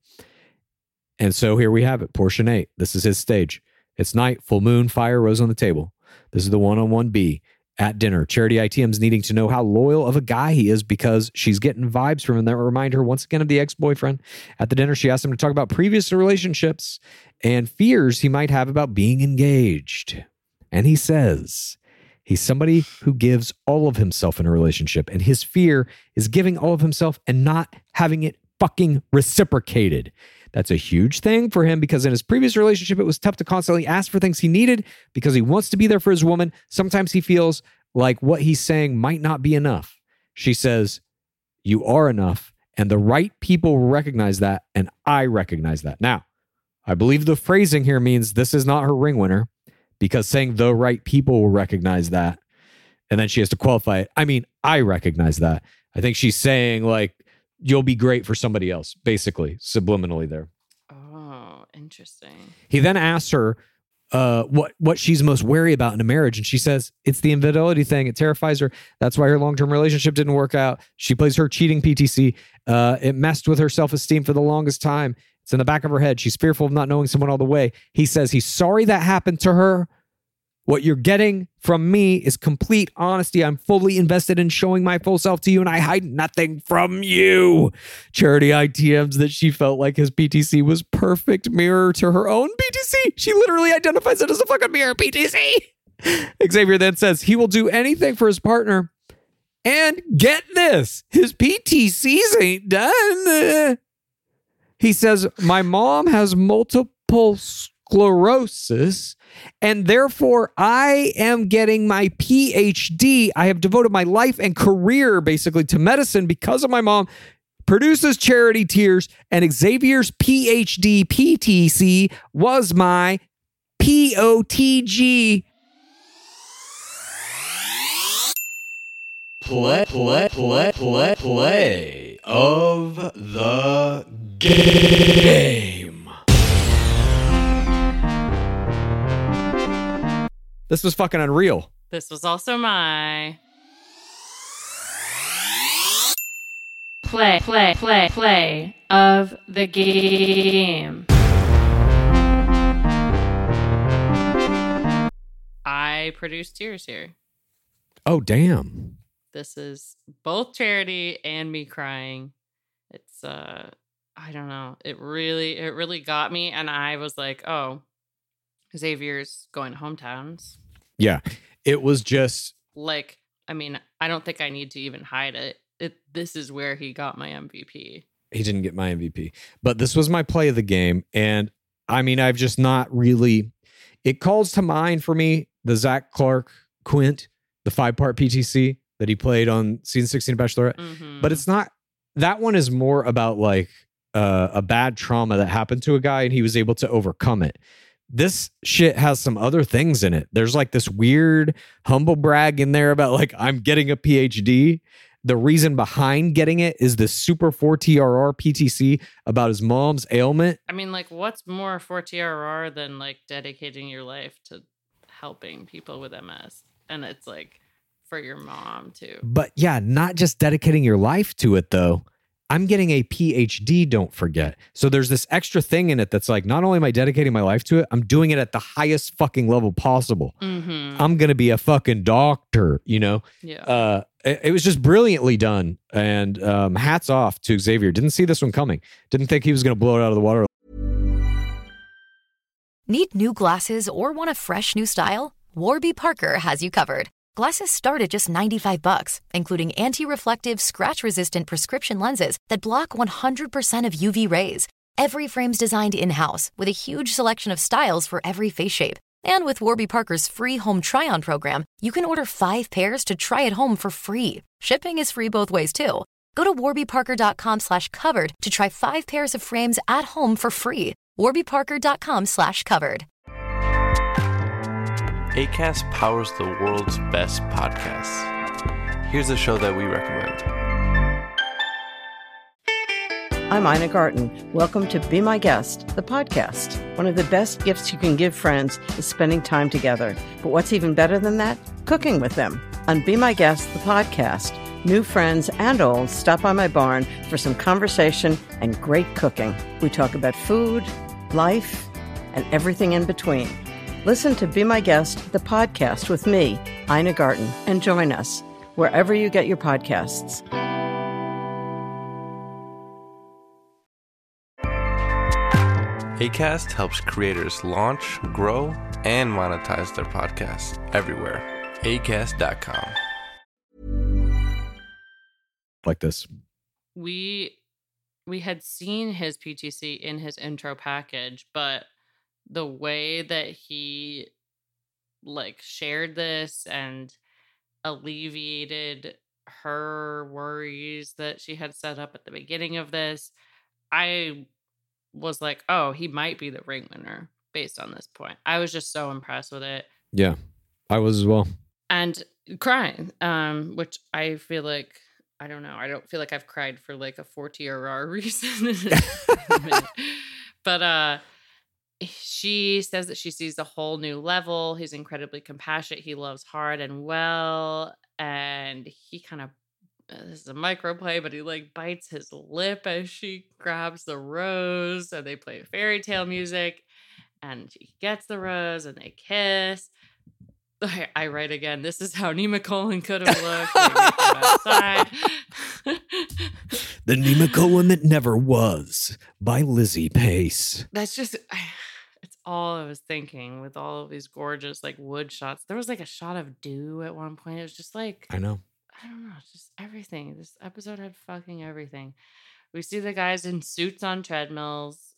S9: And so here we have it, portion 8. This is his stage. It's night, full moon, fire, rose on the table. This is the one-on-one B at dinner. Charity ITM's needing to know how loyal of a guy he is because she's getting vibes from him that remind her once again of the ex-boyfriend. At the dinner, she asked him to talk about previous relationships and fears he might have about being engaged. And he says he's somebody who gives all of himself in a relationship, and his fear is giving all of himself and not having it fucking reciprocated. That's a huge thing for him because in his previous relationship, it was tough to constantly ask for things he needed because he wants to be there for his woman. Sometimes he feels like what he's saying might not be enough. She says, you are enough, and the right people recognize that, and I recognize that. Now, I believe the phrasing here means this is not her ring winner, because saying the right people will recognize that, and then she has to qualify it. I mean, I recognize that. I think she's saying like, you'll be great for somebody else, basically, subliminally there.
S5: Oh, interesting.
S9: He then asks her what she's most wary about in a marriage, and she says it's the infidelity thing. It terrifies her. That's why her long-term relationship didn't work out. She plays her cheating PTC. It messed with her self-esteem for the longest time. It's in the back of her head. She's fearful of not knowing someone all the way. He says he's sorry that happened to her. What you're getting from me is complete honesty. I'm fully invested in showing my full self to you, and I hide nothing from you. Charity ITMs that she felt like his PTC was perfect mirror to her own PTC. She literally identifies it as a fucking mirror PTC. Xavier then says he will do anything for his partner. And get this, his PTCs ain't done. He says, my mom has multiple sclerosis, and therefore I am getting my PhD. I have devoted my life and career basically to medicine because of my mom. Produces Charity tears, and Xavier's PhD PTC was my POTG.
S8: Play of the game.
S9: This was fucking unreal.
S5: This was also my play of the game. I produced tears here.
S9: Oh, damn.
S5: This is both Charity and me crying. It's I don't know. It really got me, and I was like, oh, Xavier's going to hometowns.
S9: Yeah. It was just
S5: like, I mean, I don't think I need to even hide it. This is where he got my MVP.
S9: He didn't get my MVP, but this was my play of the game. And I mean, I've just not really, it calls to mind for me the Zach Clark Quint, the 5-part PTC that he played on season 16 of Bachelorette.
S5: Mm-hmm.
S9: But it's not, that one is more about like a bad trauma that happened to a guy and he was able to overcome it. This shit has some other things in it. There's like this weird humble brag in there about like, I'm getting a PhD. The reason behind getting it is the Super 4TRR PTC about his mom's ailment.
S5: I mean, like, what's more 4TRR than like dedicating your life to helping people with MS? And it's like for your mom too.
S9: But yeah, not just dedicating your life to it though. I'm getting a PhD, don't forget. So there's this extra thing in it that's like, not only am I dedicating my life to it, I'm doing it at the highest fucking level possible.
S5: Mm-hmm.
S9: I'm going to be a fucking doctor, you know?
S5: Yeah.
S9: It was just brilliantly done. And hats off to Xavier. Didn't see this one coming. Didn't think he was going to blow it out of the water.
S10: Need new glasses or want a fresh new style? Warby Parker has you covered. Glasses start at just $95, including anti-reflective, scratch-resistant prescription lenses that block 100% of UV rays. Every frame's designed in-house with a huge selection of styles for every face shape. And with Warby Parker's free home try-on program, you can order 5 pairs to try at home for free. Shipping is free both ways, too. Go to warbyparker.com/covered to try 5 pairs of frames at home for free. warbyparker.com/covered.
S11: Acast powers the world's best podcasts. Here's a show that we recommend.
S12: I'm Ina Garten. Welcome to Be My Guest, the podcast. One of the best gifts you can give friends is spending time together. But what's even better than that? Cooking with them. On Be My Guest, the podcast, new friends and old stop by my barn for some conversation and great cooking. We talk about food, life, and everything in between. Listen to Be My Guest, the podcast with me, Ina Garten, and join us wherever you get your podcasts.
S11: Acast helps creators launch, grow, and monetize their podcasts everywhere. Acast.com.
S9: Like this.
S5: We had seen his PTC in his intro package, but the way that he shared this and alleviated her worries that she had set up at the beginning of this, I was like, oh, he might be the ring winner based on this point. I was just so impressed with it.
S9: Yeah, I was as well.
S5: And crying, which I feel like, I don't know. I don't feel like I've cried for like a 40-year reason. But she says that she sees a whole new level. He's incredibly compassionate. He loves hard and well. And he kind of, this is a microplay, but he bites his lip as she grabs the rose. And they play fairy tale music. And she gets the rose and they kiss. I write again, this is how Nima Colin could have looked. Outside.
S9: The Nima Colin That Never Was by Lizzie Pace.
S5: That's just, it's all I was thinking with all of these gorgeous wood shots. There was a shot of dew at one point. It was just
S9: I know.
S5: I don't know, just everything. This episode had fucking everything. We see the guys in suits on treadmills.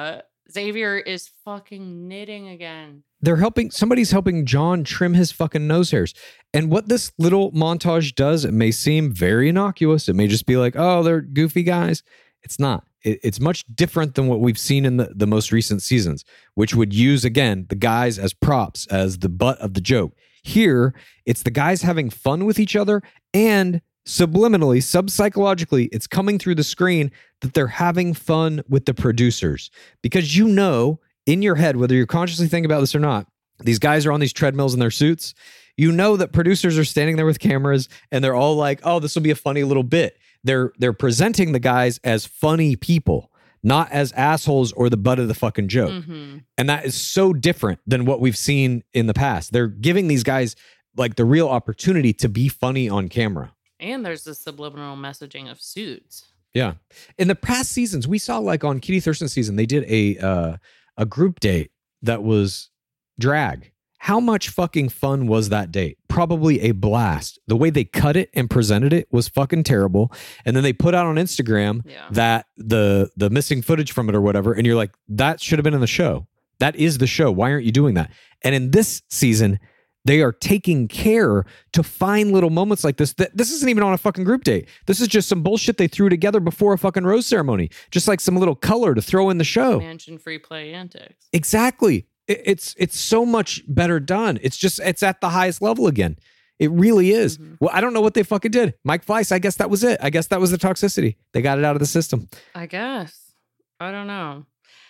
S5: Xavier is fucking knitting again.
S9: Somebody's helping John trim his fucking nose hairs. And what this little montage does, it may seem very innocuous. It may just be like, oh, they're goofy guys. It's not. It's much different than what we've seen in the most recent seasons, which would use, again, the guys as props, as the butt of the joke. Here, it's the guys having fun with each other, and subliminally, subpsychologically, it's coming through the screen that they're having fun with the producers. Because you know, in your head, whether you're consciously thinking about this or not, these guys are on these treadmills in their suits. You know that producers are standing there with cameras and they're all like, oh, this will be a funny little bit. They're presenting the guys as funny people, not as assholes or the butt of the fucking joke. Mm-hmm. And that is so different than what we've seen in the past. They're giving these guys the real opportunity to be funny on camera.
S5: And there's the subliminal messaging of suits.
S9: Yeah. In the past seasons, we saw on Kitty Thurston's season, they did a group date that was drag. How much fucking fun was that date? Probably a blast. The way they cut it and presented it was fucking terrible. And then they put out on Instagram that the missing footage from it or whatever. And you're like, that should have been in the show. That is the show. Why aren't you doing that? And in this season, they are taking care to find little moments like this. This isn't even on a fucking group date. This is just some bullshit they threw together before a fucking rose ceremony. Just some little color to throw in the show.
S5: Mansion free play antics.
S9: Exactly. It's so much better done. It's at the highest level again. It really is. Mm-hmm. Well, I don't know what they fucking did. Mike Weiss, I guess that was it. I guess that was the toxicity. They got it out of the system.
S5: I guess. I don't know.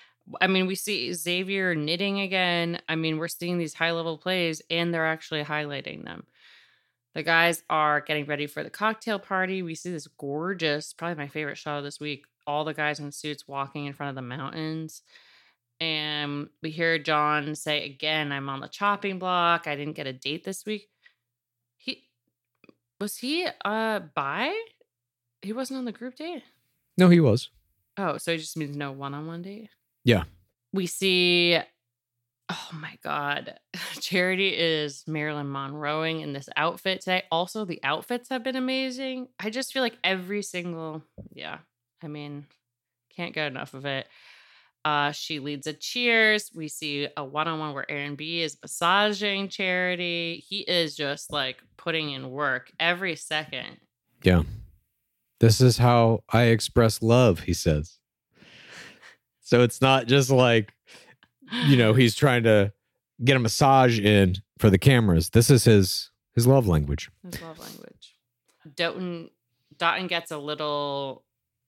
S5: I mean, we see Xavier knitting again. I mean, we're seeing these high-level plays, and they're actually highlighting them. The guys are getting ready for the cocktail party. We see this gorgeous, probably my favorite shot of this week, all the guys in suits walking in front of the mountains. And we hear John say, again, I'm on the chopping block. I didn't get a date this week. Was he bi? He wasn't on the group date?
S9: No, he was.
S5: Oh, so it just means no one-on-one date?
S9: Yeah.
S5: We see Oh my God. Charity is Marilyn Monroeing in this outfit today. Also, the outfits have been amazing. I just feel like every single, can't get enough of it. She leads a cheers. We see a one-on-one where Aaron B is massaging Charity. He is just like putting in work every second.
S9: Yeah. This is how I express love, he says. So it's not just like, he's trying to get a massage in for the cameras. This is his love language.
S5: His love language. Dotun gets a little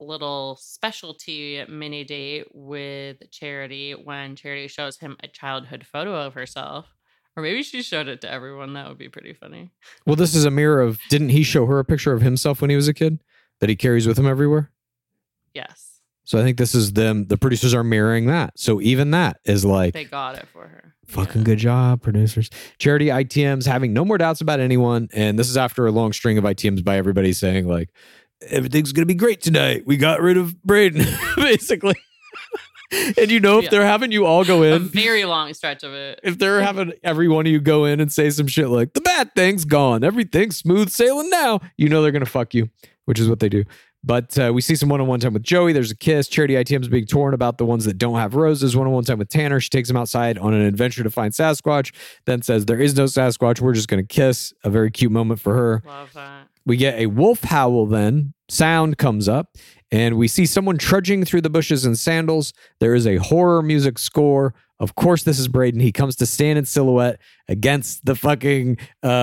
S5: specialty mini date with Charity when Charity shows him a childhood photo of herself. Or maybe she showed it to everyone. That would be pretty funny.
S9: Well, this is a mirror of, didn't he show her a picture of himself when he was a kid that he carries with him everywhere?
S5: Yes.
S9: So I think this is them. The producers are mirroring that. So even that is like,
S5: they got it for her.
S9: Fucking good job, producers. Charity ITMs having no more doubts about anyone. And this is after a long string of ITMs by everybody saying like, everything's going to be great tonight. We got rid of Braden, basically. And if they're having you all go in.
S5: A very long stretch of it.
S9: If they're having every one of you go in and say some shit like, the bad thing's gone, everything's smooth sailing now, they're going to fuck you, which is what they do. But we see some one-on-one time with Joey. There's a kiss. Charity ITM's being torn about the ones that don't have roses. One-on-one time with Tanner. She takes him outside on an adventure to find Sasquatch. Then says, there is no Sasquatch. We're just going to kiss. A very cute moment for her.
S5: Love that.
S9: We get a wolf howl then. Sound comes up. And we see someone trudging through the bushes in sandals. There is a horror music score. Of course, this is Braden. He comes to stand in silhouette against the fucking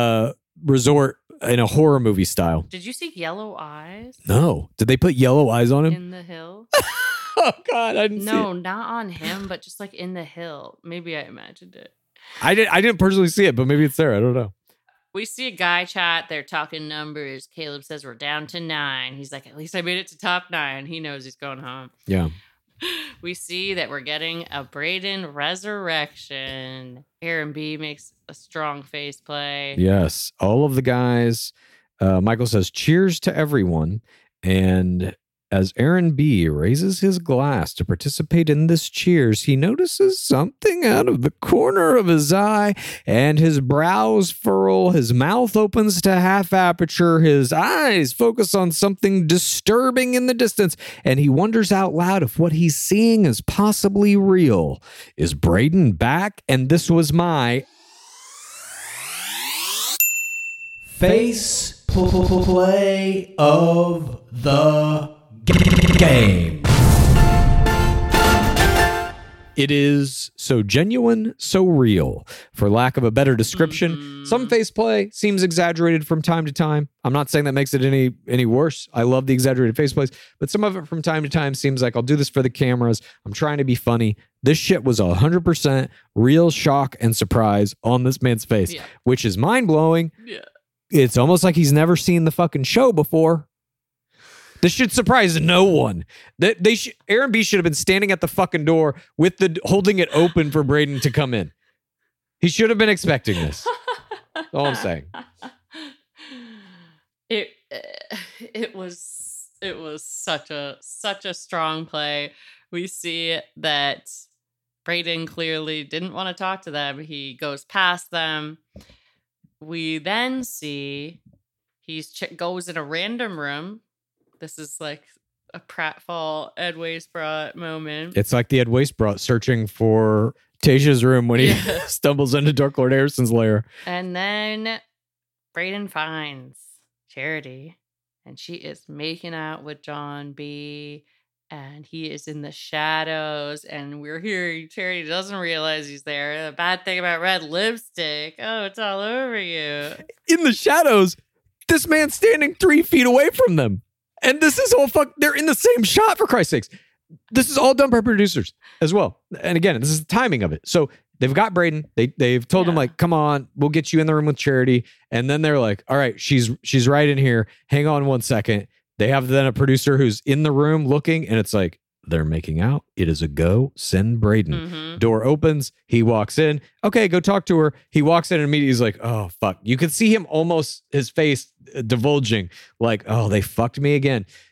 S9: resort in a horror movie style.
S5: Did you see yellow eyes?
S9: No. Did they put yellow eyes on him?
S5: In the hill?
S9: Oh, God. I didn't see it.
S5: No, not on him, but just like in the hill. Maybe I imagined it.
S9: I didn't personally see it, but maybe it's there. I don't know.
S5: We see a guy chat. They're talking numbers. Caleb says we're down to 9. He's like, at least I made it to top 9. He knows he's going home.
S9: Yeah.
S5: We see that we're getting a Braden resurrection. Aaron B makes a strong face play.
S9: Yes. All of the guys. Michael says, cheers to everyone. And as Aaron B raises his glass to participate in this cheers, he notices something out of the corner of his eye, and his brows furl, his mouth opens to half aperture, his eyes focus on something disturbing in the distance, and he wonders out loud if what he's seeing is possibly real. Is Braden back? And this was my
S8: face play of the game.
S9: It is so genuine, so real. For lack of a better description, some faceplay seems exaggerated from time to time. I'm not saying that makes it any worse. I love the exaggerated faceplays, but some of it from time to time seems like I'll do this for the cameras. I'm trying to be funny. This shit was 100% real shock and surprise on this man's face, which is mind-blowing.
S5: Yeah.
S9: It's almost like he's never seen the fucking show before. This should surprise no one. Aaron B should have been standing at the fucking door with holding it open for Braden to come in. He should have been expecting this. That's all I'm saying.
S5: It was such a strong play. We see that Braden clearly didn't want to talk to them. He goes past them. We then see he goes in a random room. This is like a pratfall Ed Weisbrot moment.
S9: It's like the Ed Weisbrot searching for Tasha's room when he stumbles into Dark Lord Harrison's lair.
S5: And then Braden finds Charity, and she is making out with John B. And he is in the shadows, and we're hearing Charity doesn't realize he's there. The bad thing about red lipstick, oh, it's all over you.
S9: In the shadows, this man's standing 3 feet away from them. And this is all they're in the same shot, for Christ's sakes. This is all done by producers as well. And again, this is the timing of it. So they've got Braden. They've told him, like, come on, we'll get you in the room with Charity. And then they're like, all right, she's right in here. Hang on 1 second. They have then a producer who's in the room looking, and it's like, they're making out. It is a go. Send Braden.
S5: Mm-hmm.
S9: Door opens. He walks in. Okay, go talk to her. He walks in and immediately he's like, oh, fuck. You can see him almost, his face divulging like, oh, they fucked me again.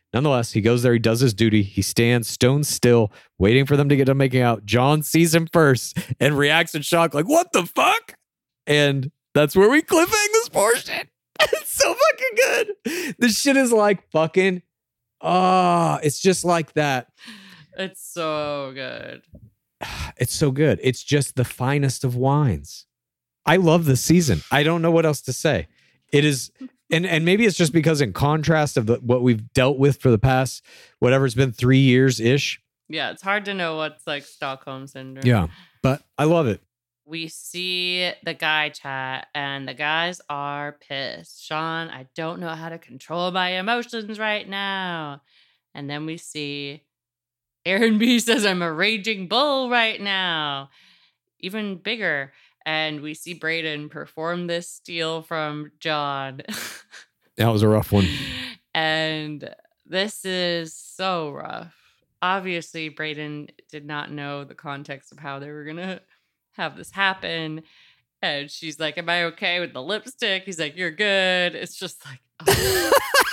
S9: Nonetheless, he goes there, he does his duty, he stands stone still, waiting for them to get done making out. John sees him first and reacts in shock, like, what the fuck? And that's where we cliffhang this portion. It's so fucking good. This shit is like fucking, it's just like that.
S5: It's so good.
S9: It's so good. It's just the finest of wines. I love this season. I don't know what else to say. It is, and maybe it's just because in contrast of what we've dealt with for the past, whatever it's been 3 years-ish.
S5: Yeah, it's hard to know what's like Stockholm Syndrome.
S9: Yeah, but I love it.
S5: We see the guy chat, and the guys are pissed. Sean, I don't know how to control my emotions right now. And then we see Aaron B says, I'm a raging bull right now. Even bigger. And we see Brayden perform this steal from John.
S9: That was a rough one.
S5: And this is so rough. Obviously, Brayden did not know the context of how they were going to have this happen. And she's like, am I okay with the lipstick? He's like, you're good. It's just like, oh.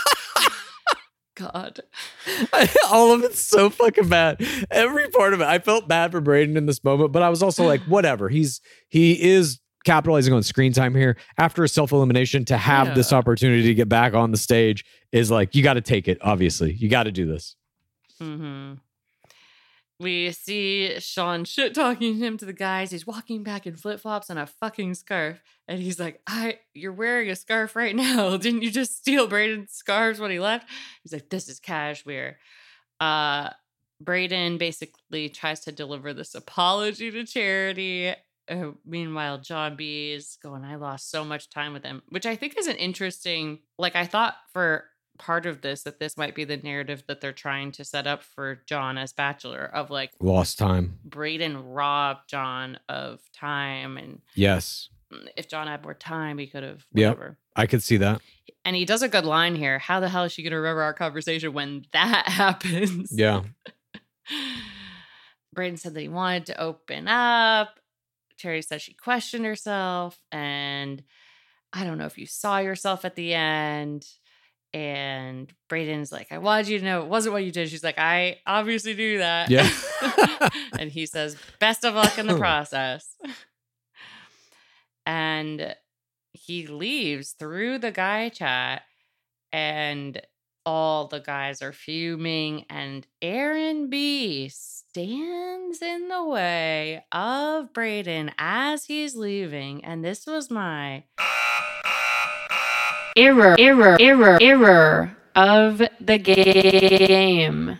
S5: God.
S9: All of it's so fucking bad. Every part of it. I felt bad for Brayden in this moment, but I was also like, whatever. He is capitalizing on screen time here. After a self-elimination, to have this opportunity to get back on the stage is like, you got to take it, obviously. You got to do this.
S5: Mm-hmm. We see Sean shit-talking him to the guys. He's walking back in flip-flops and a fucking scarf. And he's like, you're wearing a scarf right now. Didn't you just steal Brayden's scarves when he left? He's like, this is cashmere. Brayden basically tries to deliver this apology to Charity. Meanwhile, John B is going, I lost so much time with him, which I think is an interesting, like, I thought for part of this that this might be the narrative that they're trying to set up for John as Bachelor, of like
S9: lost time.
S5: Brayden robbed John of time, and
S9: yes,
S5: if John had more time, he could have whatever.
S9: Yep, I could see that.
S5: And he does a good line here. How the hell is she going to remember our conversation when that happens?
S9: Yeah.
S5: Brayden said that he wanted to open up. Cherry said she questioned herself, and I don't know if you saw yourself at the end. And Brayden's like, I wanted you to know it wasn't what you did. She's like, I obviously do that.
S9: Yeah.
S5: And he says, best of luck in the process. And he leaves through the guy chat, and all the guys are fuming, and Aaron B stands in the way of Brayden as he's leaving. And this was my error of the game.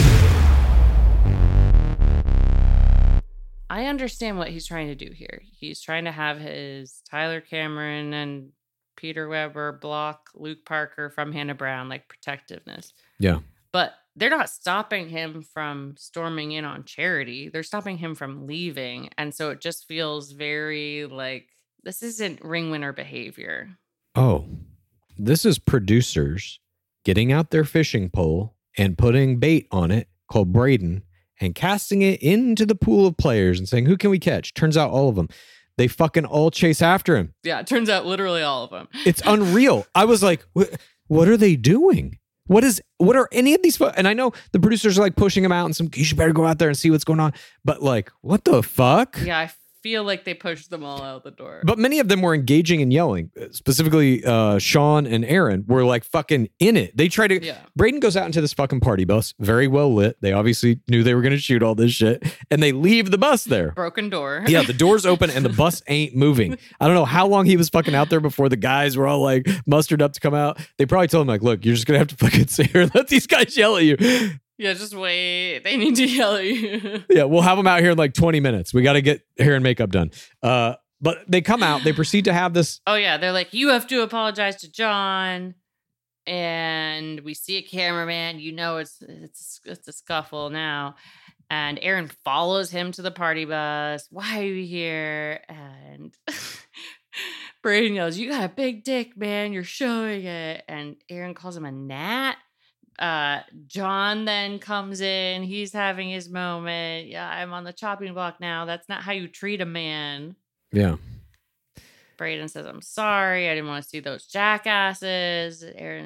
S5: I understand what he's trying to do here. He's trying to have his Tyler Cameron and Peter Weber block Luke Parker from Hannah Brown, like protectiveness.
S9: Yeah.
S5: But they're not stopping him from storming in on Charity. They're stopping him from leaving. And so it just feels very like, this isn't ring winner behavior.
S9: Oh, this is producers getting out their fishing pole and putting bait on it called Brayden and casting it into the pool of players and saying, who can we catch? Turns out all of them. They fucking all chase after him.
S5: Yeah, it turns out literally all of them.
S9: It's unreal. I was like, what are they doing? What are any of these? And I know the producers are like pushing him out and some, you should better go out there and see what's going on. But like, what the fuck?
S5: Yeah, I feel like they pushed them all out the door.
S9: But many of them were engaging and yelling. Specifically, Sean and Aaron were like fucking in it. They try to. Yeah. Brayden goes out into this fucking party bus, very well lit. They obviously knew they were going to shoot all this shit, and they leave the bus there.
S5: Broken door.
S9: Yeah, the door's open and the bus ain't moving. I don't know how long he was fucking out there before the guys were all like mustered up to come out. They probably told him like, "Look, you're just gonna have to fucking sit here and let these guys yell at you."
S5: Yeah, just wait. They need to yell at you.
S9: Yeah, we'll have them out here in like 20 minutes. We got to get hair and makeup done. But they come out. They proceed to have this.
S5: Oh, yeah. They're like, you have to apologize to John. And we see a cameraman. You know it's a scuffle now. And Aaron follows him to the party bus. Why are you here? And Brayden yells, you got a big dick, man. You're showing it. And Aaron calls him a gnat. John then comes in. He's having his moment. Yeah, I'm on the chopping block now. That's not how you treat a man.
S9: Yeah.
S5: Brayden says, I'm sorry. I didn't want to see those jackasses. Aaron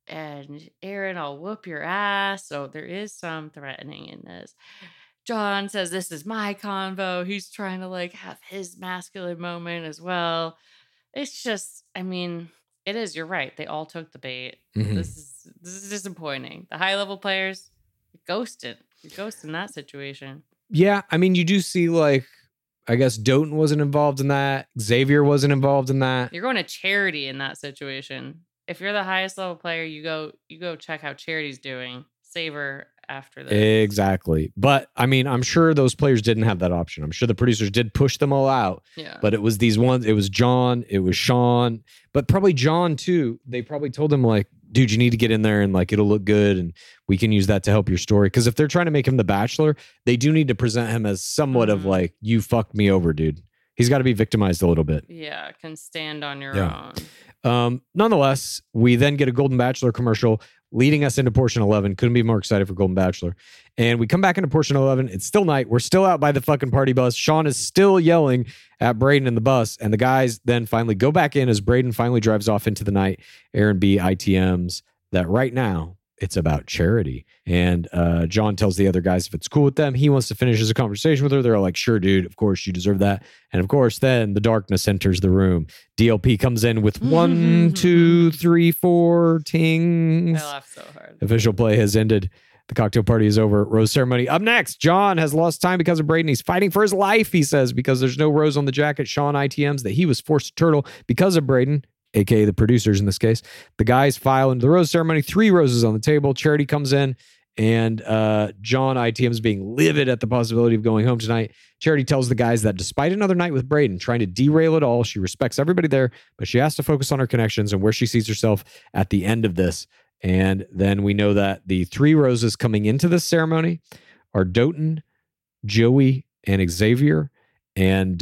S5: and Aaron, I'll whoop your ass. So there is some threatening in this. John says, this is my convo. He's trying to like have his masculine moment as well. It's just, I mean, it is, you're right. They all took the bait.
S9: Mhm.
S5: This is disappointing. The high level players, ghosted. You ghost in that situation.
S9: Yeah, I mean, you do see like, I guess Doughton wasn't involved in that. Xavier wasn't involved in that.
S5: You're going to Charity in that situation. If you're the highest level player, you go check how Charity's doing. Save her after this.
S9: Exactly. But I mean, I'm sure those players didn't have that option. I'm sure the producers did push them all out.
S5: Yeah.
S9: But it was these ones, it was John, it was Sean, but probably John too. They probably told him like, dude, you need to get in there and like, it'll look good. And we can use that to help your story. Because if they're trying to make him the Bachelor, they do need to present him as somewhat of like, you fucked me over, dude. He's got to be victimized a little bit.
S5: Yeah, can stand on your
S9: Yeah.
S5: own.
S9: Nonetheless, we then get a Golden Bachelor commercial leading us into portion 11. Couldn't be more excited for Golden Bachelor. And we come back into portion 11. It's still night. We're still out by the fucking party bus. Sean is still yelling at Braden in the bus. And the guys then finally go back in as Braden finally drives off into the night. Aaron B. ITMs that right now it's about Charity. And John tells the other guys if it's cool with them, he wants to finish his conversation with her. They're all like, sure, dude, of course you deserve that. And of course, then the darkness enters the room. DLP comes in with 1, 2, 3, 4 tings.
S5: I laughed so hard.
S9: Official play has ended. The cocktail party is over. Rose ceremony. Up next, John has lost time because of Braden. He's fighting for his life, he says, because there's no rose on the jacket. Sean ITMs that he was forced to turtle because of Braden, aka the producers in this case. The guys file into the rose ceremony. 3 roses on the table. Charity comes in, and John ITMs being livid at the possibility of going home tonight. Charity tells the guys that despite another night with Braden trying to derail it all, she respects everybody there, but she has to focus on her connections and where she sees herself at the end of this. And then we know that the 3 roses coming into this ceremony are Doughton, Joey, and Xavier. And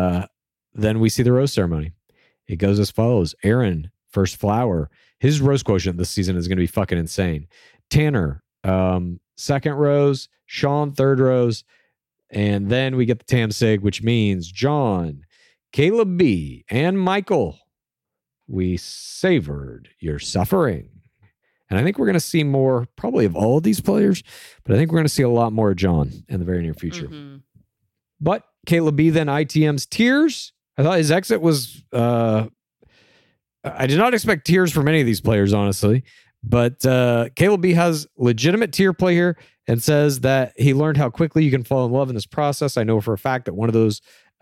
S9: then we see the rose ceremony. It goes as follows. Aaron, first flower. His rose quotient this season is going to be fucking insane. Tanner, second rose. Sean, third rose. And then we get the Tam Sig, which means John, Caleb B, and Michael. We savored your suffering. And I think we're going to see more probably of all of these players, but I think we're going to see a lot more of John in the very near future.
S5: Mm-hmm.
S9: But Caleb B then ITM's tears. I thought his exit was, I did not expect tears from any of these players, honestly. But Caleb B has legitimate tear play here and says that he learned how quickly you can fall in love in this process. I know for a fact that one of those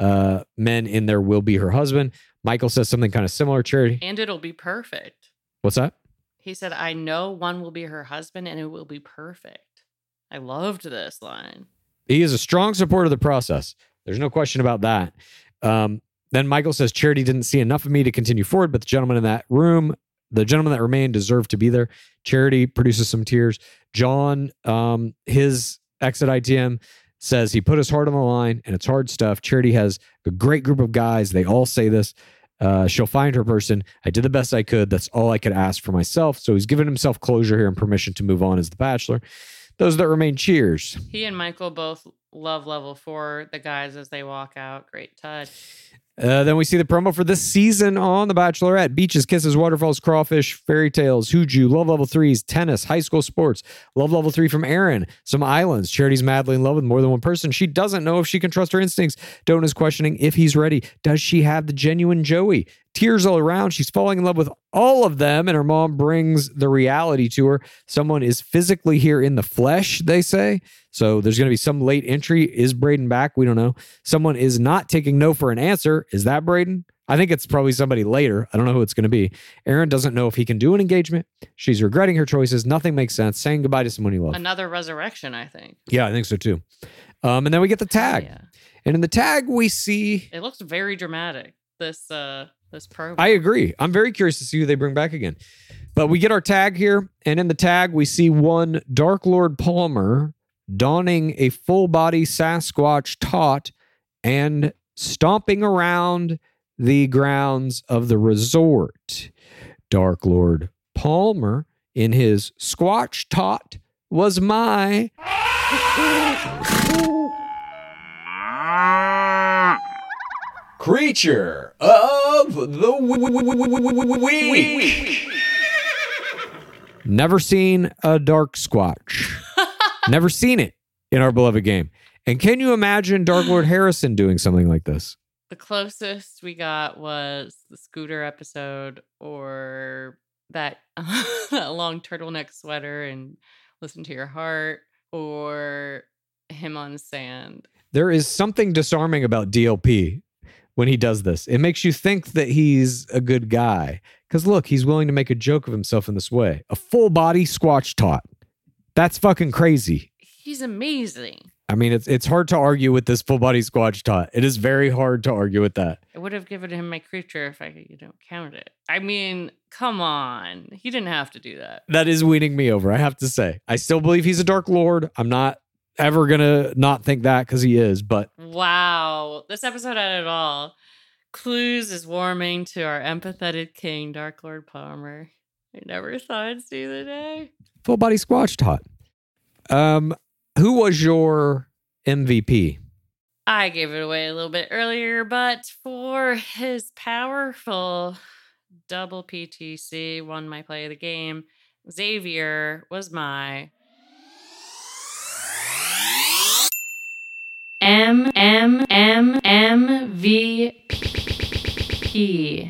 S9: men in there will be her husband. Michael says something kind of similar, Charity.
S5: And it'll be perfect.
S9: What's that?
S5: He said, I know one will be her husband and it will be perfect. I loved this line.
S9: He is a strong supporter of the process. There's no question about that. Then Michael says, Charity didn't see enough of me to continue forward, but the gentleman in that room, the gentleman that remained deserved to be there. Charity produces some tears. John, his exit ITM, says he put his heart on the line and it's hard stuff. Charity has a great group of guys. They all say this. She'll find her person. I did the best I could. That's all I could ask for myself. So he's given himself closure here and permission to move on as the Bachelor. Those that remain, cheers.
S5: He and Michael both love level 4, the guys as they walk out. Great touch.
S9: Then we see the promo for this season on The Bachelorette. Beaches, kisses, waterfalls, crawfish, fairy tales, hooju, love level 3s, tennis, high school sports, love level 3 from Aaron, some islands. Charity's madly in love with more than one person. She doesn't know if she can trust her instincts. Doughton is questioning if he's ready. Does she have the genuine Joey? Tears all around. She's falling in love with all of them, and her mom brings the reality to her. Someone is physically here in the flesh, they say. So there's going to be some late entry. Is Braden back? We don't know. Someone is not taking no for an answer. Is that Braden? I think it's probably somebody later. I don't know who it's going to be. Aaron doesn't know if he can do an engagement. She's regretting her choices. Nothing makes sense. Saying goodbye to someone you love.
S5: Another resurrection, I think.
S9: Yeah, I think so too. And then we get the tag.
S5: Yeah.
S9: And in the tag, we see...
S5: It looks very dramatic, this program.
S9: I agree. I'm very curious to see who they bring back again. But we get our tag here. And in the tag, we see one Dark Lord Palmer donning a full-body Sasquatch tot and stomping around the grounds of the resort. Dark Lord Palmer, in his Squatch tot, was my... Creature of the Week. Never seen a Dark Squatch. Never seen it in our beloved game. And can you imagine Dark Lord Harrison doing something like this?
S5: The closest we got was the Scooter episode, or that long turtleneck sweater and Listen to Your Heart, or him on sand.
S9: There is something disarming about DLP when he does this. It makes you think that he's a good guy. Because look, he's willing to make a joke of himself in this way. A full body Squatch Tot. That's fucking crazy.
S5: He's amazing.
S9: I mean, it's hard to argue with this full body Squatch Tot. It is very hard to argue with that.
S5: I would have given him my creature if I count it. I mean, come on. He didn't have to do that.
S9: That is weaning me over, I have to say. I still believe he's a Dark Lord. I'm not ever going to not think that because he is, but...
S5: Wow. This episode had it all. Clues is warming to our empathetic king, Dark Lord Palmer. I never thought I'd see the day.
S9: Full body Squatch Tot. Who was your MVP?
S5: I gave it away a little bit earlier, but for his powerful double PTC, won my play of the game, Xavier was my MVP.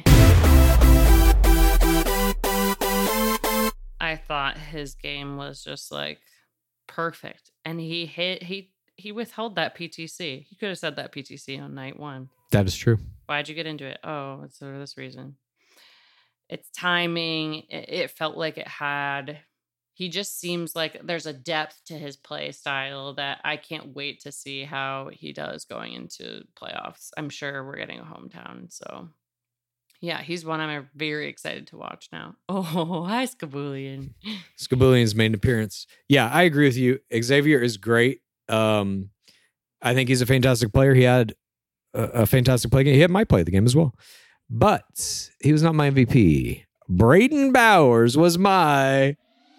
S5: I thought his game was just like perfect, and he withheld that PTC. He could have said that PTC on night one.
S9: That is true.
S5: Why'd you get into it? Oh, it's for this reason. It's timing. It felt like it had. He just seems like there's a depth to his play style that I can't wait to see how he does going into playoffs. I'm sure we're getting a hometown, so yeah, he's one I'm very excited to watch now. Oh, hi, Skabulian.
S9: Skabulian's main appearance. Yeah, I agree with you. Xavier is great. I think he's a fantastic player. He had a fantastic play game. He had my play of the game as well. But he was not my MVP. Braden Bowers was my...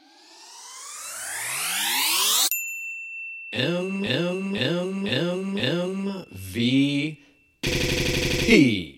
S9: MVP.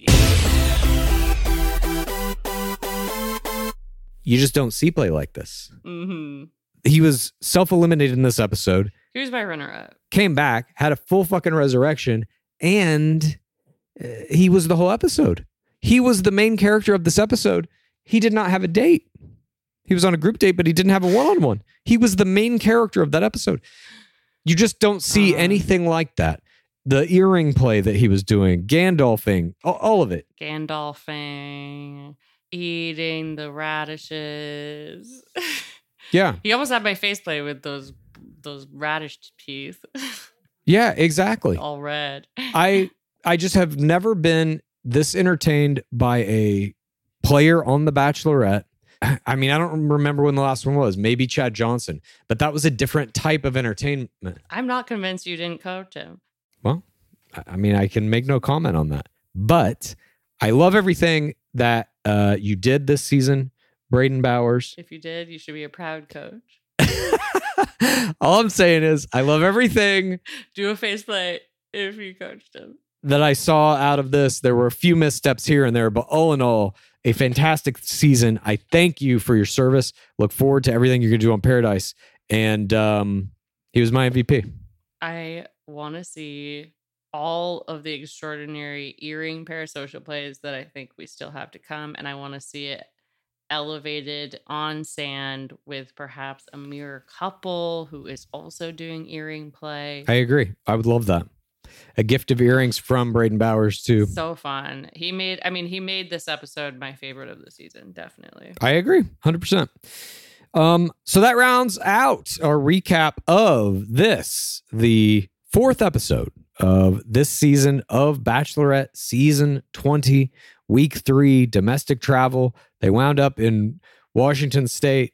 S9: You just don't see play like this.
S5: Mm-hmm.
S9: He was self-eliminated in this episode.
S5: He was my runner-up.
S9: Came back, had a full fucking resurrection, and he was the whole episode. He was the main character of this episode. He did not have a date. He was on a group date, but he didn't have a one-on-one. He was the main character of that episode. You just don't see anything like that. The earring play that he was doing, Gandalfing, all of it.
S5: Gandalfing, eating the radishes.
S9: Yeah.
S5: He almost had my face play with those radish teeth.
S9: Yeah, exactly.
S5: All red.
S9: I just have never been this entertained by a player on The Bachelorette. I mean, I don't remember when the last one was. Maybe Chad Johnson. But that was a different type of entertainment.
S5: I'm not convinced you didn't coach him.
S9: Well, I mean, I can make no comment on that. But I love everything that you did this season, Braden Bowers.
S5: If you did, you should be a proud coach.
S9: All I'm saying is I love everything.
S5: Do a faceplate if you coached him.
S9: That I saw out of this. There were a few missteps here and there, but all in all, a fantastic season. I thank you for your service. Look forward to everything you're going to do on Paradise. And he was my MVP.
S5: I want to see all of the extraordinary earring parasocial plays that I think we still have to come. And I want to see it elevated on sand with perhaps a mirror couple who is also doing earring play.
S9: I agree. I would love that. A gift of earrings from Braden Bowers too.
S5: So fun. He made this episode my favorite of the season. Definitely.
S9: I agree. 100%. So that rounds out our recap of this, the fourth episode of this season of Bachelorette season 20, week 3, domestic travel. They wound up in Washington State.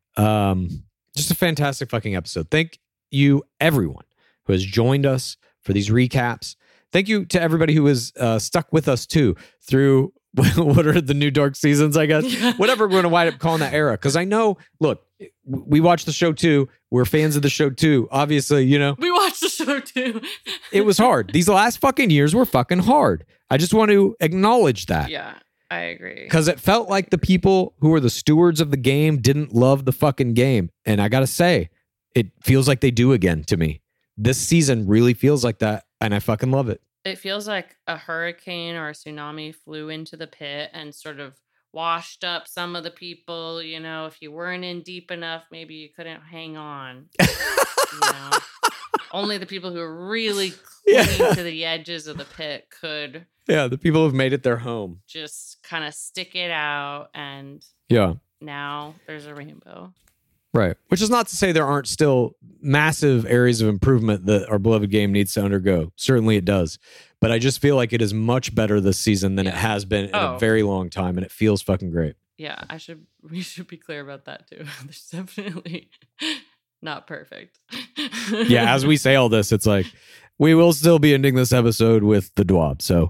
S9: Just a fantastic fucking episode. Thank you, everyone who has joined us for these recaps. Thank you to everybody who has stuck with us too through what are the new dark seasons, I guess.
S5: Yeah.
S9: Whatever we're going to wind up calling that era. Because I know, look, we watched the show too. We're fans of the show too. Obviously, you know.
S5: We watched the show too.
S9: It was hard. These last fucking years were fucking hard. I just want to acknowledge that.
S5: Yeah. I agree.
S9: Because it felt like the people who were the stewards of the game didn't love the fucking game. And I got to say, it feels like they do again to me. This season really feels like that, and I fucking love it.
S5: It feels like a hurricane or a tsunami flew into the pit and sort of washed up some of the people. You know, if you weren't in deep enough, maybe you couldn't hang on. You know? Only the people who are really clinging to the edges of the pit could.
S9: Yeah, the people who've made it their home.
S5: Just kind of stick it out, and now there's a rainbow.
S9: Right. Which is not to say there aren't still massive areas of improvement that our beloved game needs to undergo. Certainly it does. But I just feel like it is much better this season than it has been in a very long time, and it feels fucking great.
S5: Yeah, we should be clear about that too. There's definitely not perfect.
S9: Yeah, as we say all this, it's like we will still be ending this episode with the Dwab. So,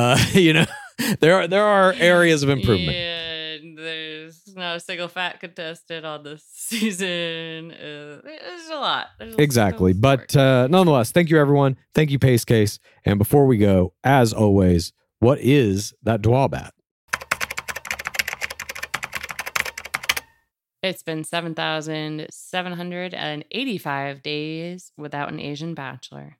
S9: there are areas of improvement.
S5: Yeah, there's not a single fat contested on this season. There's a lot.
S9: Exactly. But nonetheless, thank you, everyone. Thank you, Pace Case. And before we go, as always, what is that Dwab at?
S5: It's been 7,785 days without an Asian bachelor.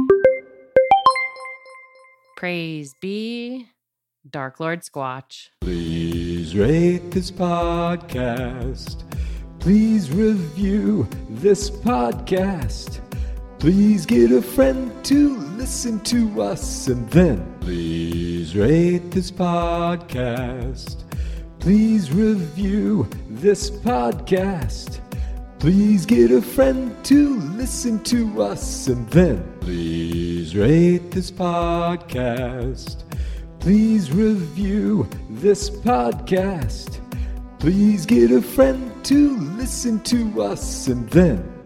S5: Praise be Dark Lord Squatch.
S8: Please rate this podcast. Please review this podcast. Please get a friend to listen to us. And then please rate this podcast. Please review this podcast. Please get a friend to listen to us. And then please rate this podcast. Please review this podcast. Please get a friend to listen to us. And then